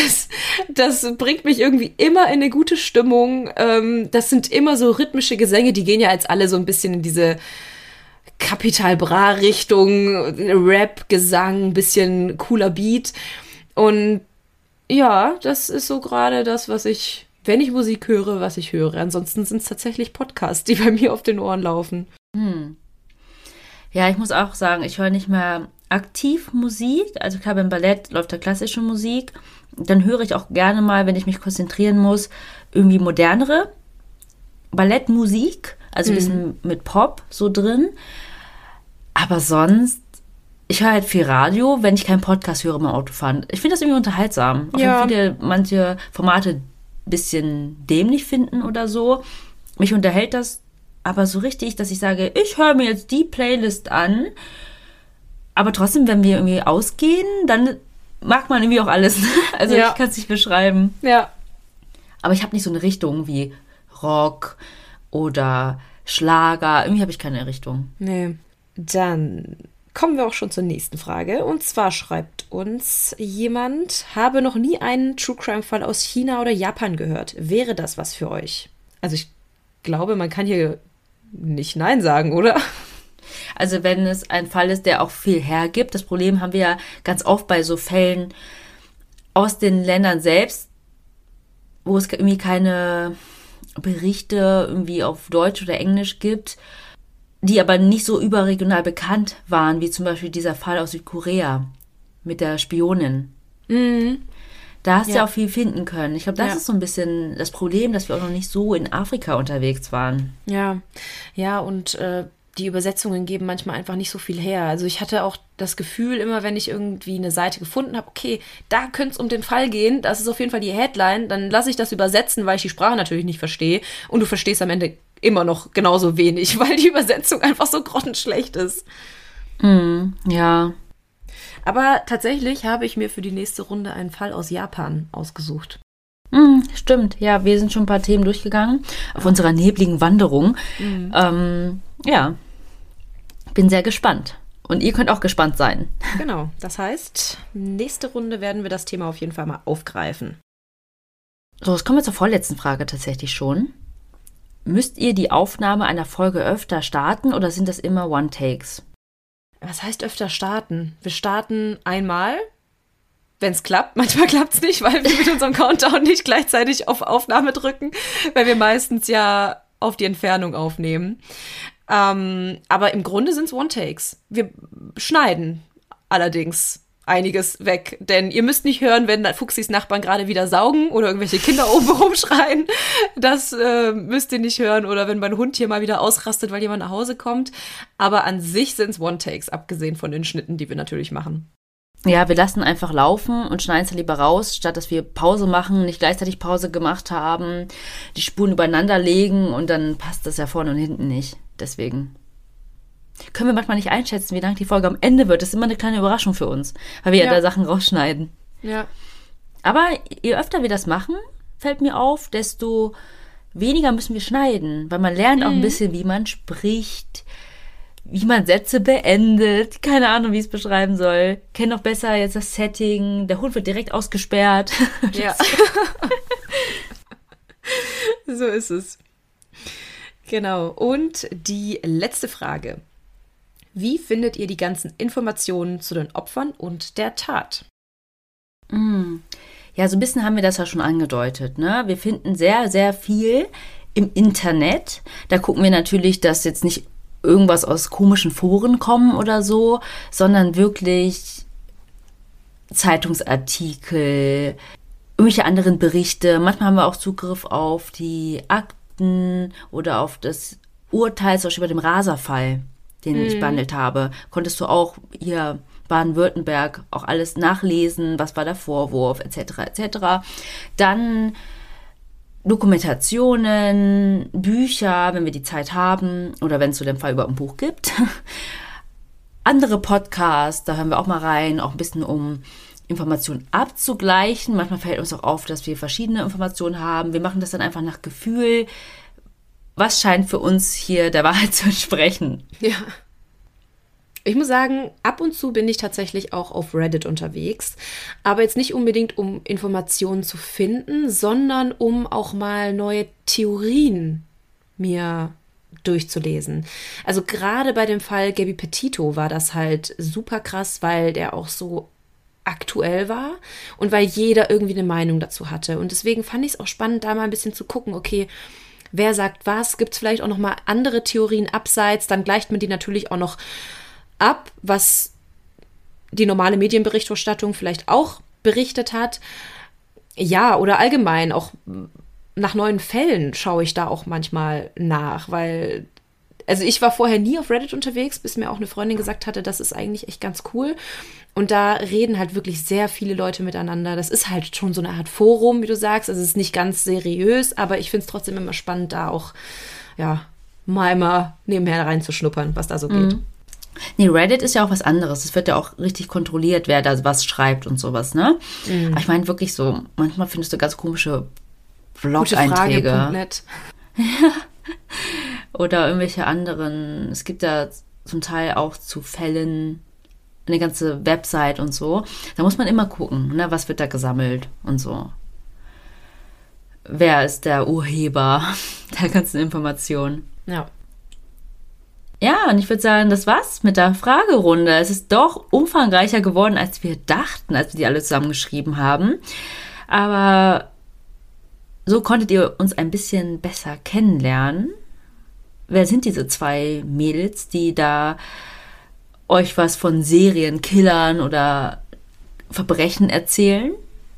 das bringt mich irgendwie immer in eine gute Stimmung. Das sind immer so rhythmische Gesänge, die gehen ja jetzt alle so ein bisschen in diese Capital Bra-Richtung, Rap, Gesang, ein bisschen cooler Beat. Und ja, das ist so gerade das, was ich, wenn ich Musik höre, was ich höre. Ansonsten sind es tatsächlich Podcasts, die bei mir auf den Ohren laufen. Ja, ich muss auch sagen, ich höre nicht mehr aktiv Musik. Also klar, beim Ballett läuft da klassische Musik. Dann höre ich auch gerne mal, wenn ich mich konzentrieren muss, irgendwie modernere Ballettmusik. Also ein bisschen mit Pop so drin. Aber sonst ich höre halt viel Radio, wenn ich keinen Podcast höre beim Autofahren. Ich finde das irgendwie unterhaltsam. Auch wenn viele manche Formate ein bisschen dämlich finden oder so. Mich unterhält das aber so richtig, dass ich sage, ich höre mir jetzt die Playlist an. Aber trotzdem, wenn wir irgendwie ausgehen, dann mag man irgendwie auch alles. Also ich kann es nicht beschreiben. Ja. Aber ich habe nicht so eine Richtung wie Rock oder Schlager. Irgendwie habe ich keine Richtung. Nee. Dann kommen wir auch schon zur nächsten Frage. Und zwar schreibt uns jemand, habe noch nie einen True-Crime-Fall aus China oder Japan gehört. Wäre das was für euch? Also ich glaube, man kann hier nicht Nein sagen, oder? Also wenn es ein Fall ist, der auch viel hergibt. Das Problem haben wir ja ganz oft bei so Fällen aus den Ländern selbst, wo es irgendwie keine Berichte irgendwie auf Deutsch oder Englisch gibt, die aber nicht so überregional bekannt waren, wie zum Beispiel dieser Fall aus Südkorea mit der Spionin. Mhm. Da hast du ja auch viel finden können. Ich glaube, das ist so ein bisschen das Problem, dass wir auch noch nicht so in Afrika unterwegs waren. Ja, und die Übersetzungen geben manchmal einfach nicht so viel her. Also ich hatte auch das Gefühl, immer wenn ich irgendwie eine Seite gefunden habe, okay, da könnte es um den Fall gehen, das ist auf jeden Fall die Headline, dann lasse ich das übersetzen, weil ich die Sprache natürlich nicht verstehe. Und du verstehst am Ende immer noch genauso wenig, weil die Übersetzung einfach so grottenschlecht ist. Ja. Aber tatsächlich habe ich mir für die nächste Runde einen Fall aus Japan ausgesucht. Stimmt, ja, wir sind schon ein paar Themen durchgegangen auf unserer nebligen Wanderung. Ja, bin sehr gespannt. Und ihr könnt auch gespannt sein. Genau, das heißt, nächste Runde werden wir das Thema auf jeden Fall mal aufgreifen. So, jetzt kommen wir zur vorletzten Frage tatsächlich schon. Müsst ihr die Aufnahme einer Folge öfter starten oder sind das immer One-Takes? Was heißt öfter starten? Wir starten einmal, wenn es klappt. Manchmal klappt es nicht, weil wir mit unserem Countdown nicht gleichzeitig auf Aufnahme drücken, weil wir meistens ja auf die Entfernung aufnehmen. Aber im Grunde sind es One-Takes. Wir schneiden allerdings einiges weg, denn ihr müsst nicht hören, wenn Fuchsis Nachbarn gerade wieder saugen oder irgendwelche Kinder oben rumschreien. Das müsst ihr nicht hören, oder wenn mein Hund hier mal wieder ausrastet, weil jemand nach Hause kommt. Aber an sich sind es One-Takes, abgesehen von den Schnitten, die wir natürlich machen. Ja, wir lassen einfach laufen und schneiden es dann lieber raus, statt dass wir Pause machen, nicht gleichzeitig Pause gemacht haben, die Spuren übereinander legen und dann passt das ja vorne und hinten nicht. Deswegen können wir manchmal nicht einschätzen, wie lang die Folge am Ende wird. Das ist immer eine kleine Überraschung für uns, weil wir ja da Sachen rausschneiden. Ja. Aber je öfter wir das machen, fällt mir auf, desto weniger müssen wir schneiden, weil man lernt auch ein bisschen, wie man spricht, wie man Sätze beendet. Keine Ahnung, wie ich es beschreiben soll. Kennt noch besser jetzt das Setting. Der Hund wird direkt ausgesperrt. Ja. So ist es. Genau. Und die letzte Frage. Wie findet ihr die ganzen Informationen zu den Opfern und der Tat? Ja, so ein bisschen haben wir das ja schon angedeutet, ne? Wir finden sehr, sehr viel im Internet. Da gucken wir natürlich, dass jetzt nicht irgendwas aus komischen Foren kommen oder so, sondern wirklich Zeitungsartikel, irgendwelche anderen Berichte. Manchmal haben wir auch Zugriff auf die Akten oder auf das Urteil, zum Beispiel bei dem Raser-Fall, den ich behandelt habe. Konntest du auch hier Baden-Württemberg auch alles nachlesen, was war der Vorwurf, etc., etc. Dann Dokumentationen, Bücher, wenn wir die Zeit haben oder wenn es zu dem Fall überhaupt ein Buch gibt. Andere Podcasts, da hören wir auch mal rein, auch ein bisschen um Informationen abzugleichen. Manchmal fällt uns auch auf, dass wir verschiedene Informationen haben. Wir machen das dann einfach nach Gefühl. Was scheint für uns hier der Wahrheit zu entsprechen? Ja. Ich muss sagen, ab und zu bin ich tatsächlich auch auf Reddit unterwegs, aber jetzt nicht unbedingt, um Informationen zu finden, sondern um auch mal neue Theorien mir durchzulesen. Also gerade bei dem Fall Gabby Petito war das halt super krass, weil der auch so aktuell war und weil jeder irgendwie eine Meinung dazu hatte. Und deswegen fand ich es auch spannend, da mal ein bisschen zu gucken, okay, wer sagt was? Gibt es vielleicht auch noch mal andere Theorien abseits? Dann gleicht man die natürlich auch noch ab, was die normale Medienberichterstattung vielleicht auch berichtet hat. Ja, oder allgemein auch nach neuen Fällen schaue ich da auch manchmal nach, weil Also ich war vorher nie auf Reddit unterwegs, bis mir auch eine Freundin gesagt hatte, das ist eigentlich echt ganz cool. Und da reden halt wirklich sehr viele Leute miteinander. Das ist halt schon so eine Art Forum, wie du sagst. Also es ist nicht ganz seriös, aber ich finde es trotzdem immer spannend, da auch, ja, mal immer nebenher reinzuschnuppern, was da so geht. Nee, Reddit ist ja auch was anderes. Es wird ja auch richtig kontrolliert, wer da was schreibt und sowas, ne? Aber ich meine wirklich so, manchmal findest du ganz komische Blog-Einträge. Gutefrage.net. Oder irgendwelche anderen. Es gibt da zum Teil auch zu Fällen eine ganze Website und so. Da muss man immer gucken, ne, was wird da gesammelt und so. Wer ist der Urheber der ganzen Informationen? Ja. Ja, und ich würde sagen, das war's mit der Fragerunde. Es ist doch umfangreicher geworden, als wir dachten, als wir die alle zusammengeschrieben haben. Aber so konntet ihr uns ein bisschen besser kennenlernen. Wer sind diese 2 Mädels, die da euch was von Serienkillern oder Verbrechen erzählen?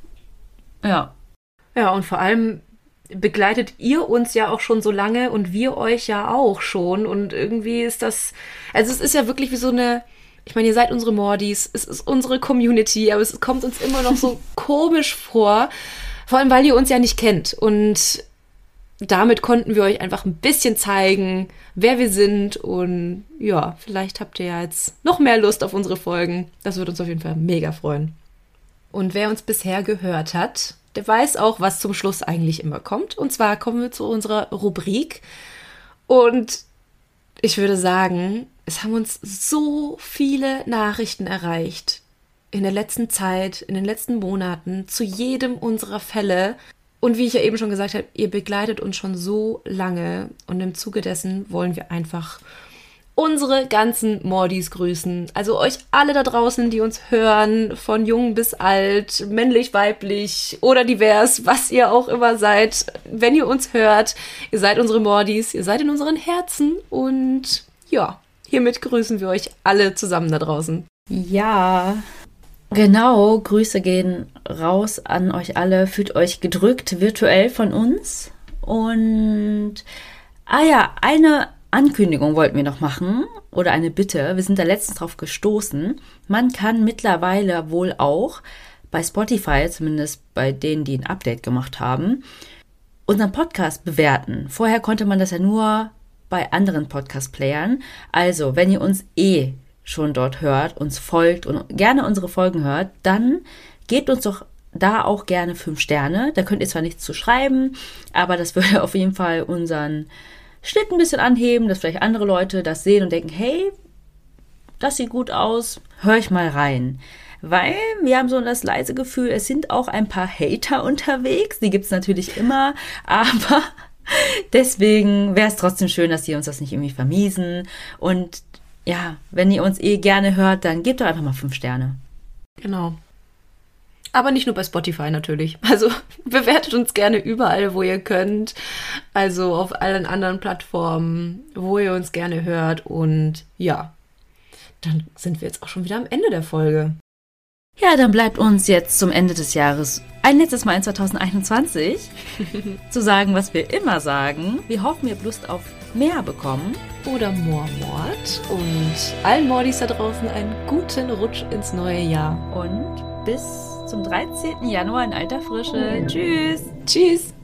Ja. Ja, und vor allem begleitet ihr uns ja auch schon so lange und wir euch ja auch schon. Und irgendwie ist das, also es ist ja wirklich wie so eine, ich meine, ihr seid unsere Mordis, es ist unsere Community, aber es kommt uns immer noch so komisch vor, vor allem, weil ihr uns ja nicht kennt. Und damit konnten wir euch einfach ein bisschen zeigen, wer wir sind. Und ja, vielleicht habt ihr ja jetzt noch mehr Lust auf unsere Folgen. Das würde uns auf jeden Fall mega freuen. Und wer uns bisher gehört hat, der weiß auch, was zum Schluss eigentlich immer kommt. Und zwar kommen wir zu unserer Rubrik. Und ich würde sagen, es haben uns so viele Nachrichten erreicht in der letzten Zeit, in den letzten Monaten, zu jedem unserer Fälle. Und wie ich ja eben schon gesagt habe, ihr begleitet uns schon so lange. Und im Zuge dessen wollen wir einfach unsere ganzen Mordis grüßen. Also euch alle da draußen, die uns hören, von jung bis alt, männlich, weiblich oder divers, was ihr auch immer seid. Wenn ihr uns hört, ihr seid unsere Mordis, ihr seid in unseren Herzen und ja, hiermit grüßen wir euch alle zusammen da draußen. Ja, genau. Grüße gehen raus an euch alle. Fühlt euch gedrückt virtuell von uns. Und, eine Ankündigung wollten wir noch machen oder eine Bitte. Wir sind da letztens drauf gestoßen. Man kann mittlerweile wohl auch bei Spotify, zumindest bei denen, die ein Update gemacht haben, unseren Podcast bewerten. Vorher konnte man das ja nur bei anderen Podcast-Playern. Also, wenn ihr uns schon dort hört, uns folgt und gerne unsere Folgen hört, dann gebt uns doch da auch gerne 5 Sterne. Da könnt ihr zwar nichts zu schreiben, aber das würde auf jeden Fall unseren Schnitt ein bisschen anheben, dass vielleicht andere Leute das sehen und denken, hey, das sieht gut aus, hör ich mal rein. Weil wir haben so das leise Gefühl, es sind auch ein paar Hater unterwegs, die gibt es natürlich immer, aber deswegen wäre es trotzdem schön, dass die uns das nicht irgendwie vermiesen. Und ja, wenn ihr uns gerne hört, dann gebt doch einfach mal 5 Sterne. Genau. Aber nicht nur bei Spotify natürlich. Also bewertet uns gerne überall, wo ihr könnt. Also auf allen anderen Plattformen, wo ihr uns gerne hört. Und ja, dann sind wir jetzt auch schon wieder am Ende der Folge. Ja, dann bleibt uns jetzt zum Ende des Jahres ein letztes Mal in 2021 zu sagen, was wir immer sagen. Wir hoffen, ihr habt Lust auf mehr bekommen. Oder more Mord. Und allen Mordis da draußen einen guten Rutsch ins neue Jahr. Und bis zum 13. Januar in alter Frische. Tschüss. Tschüss.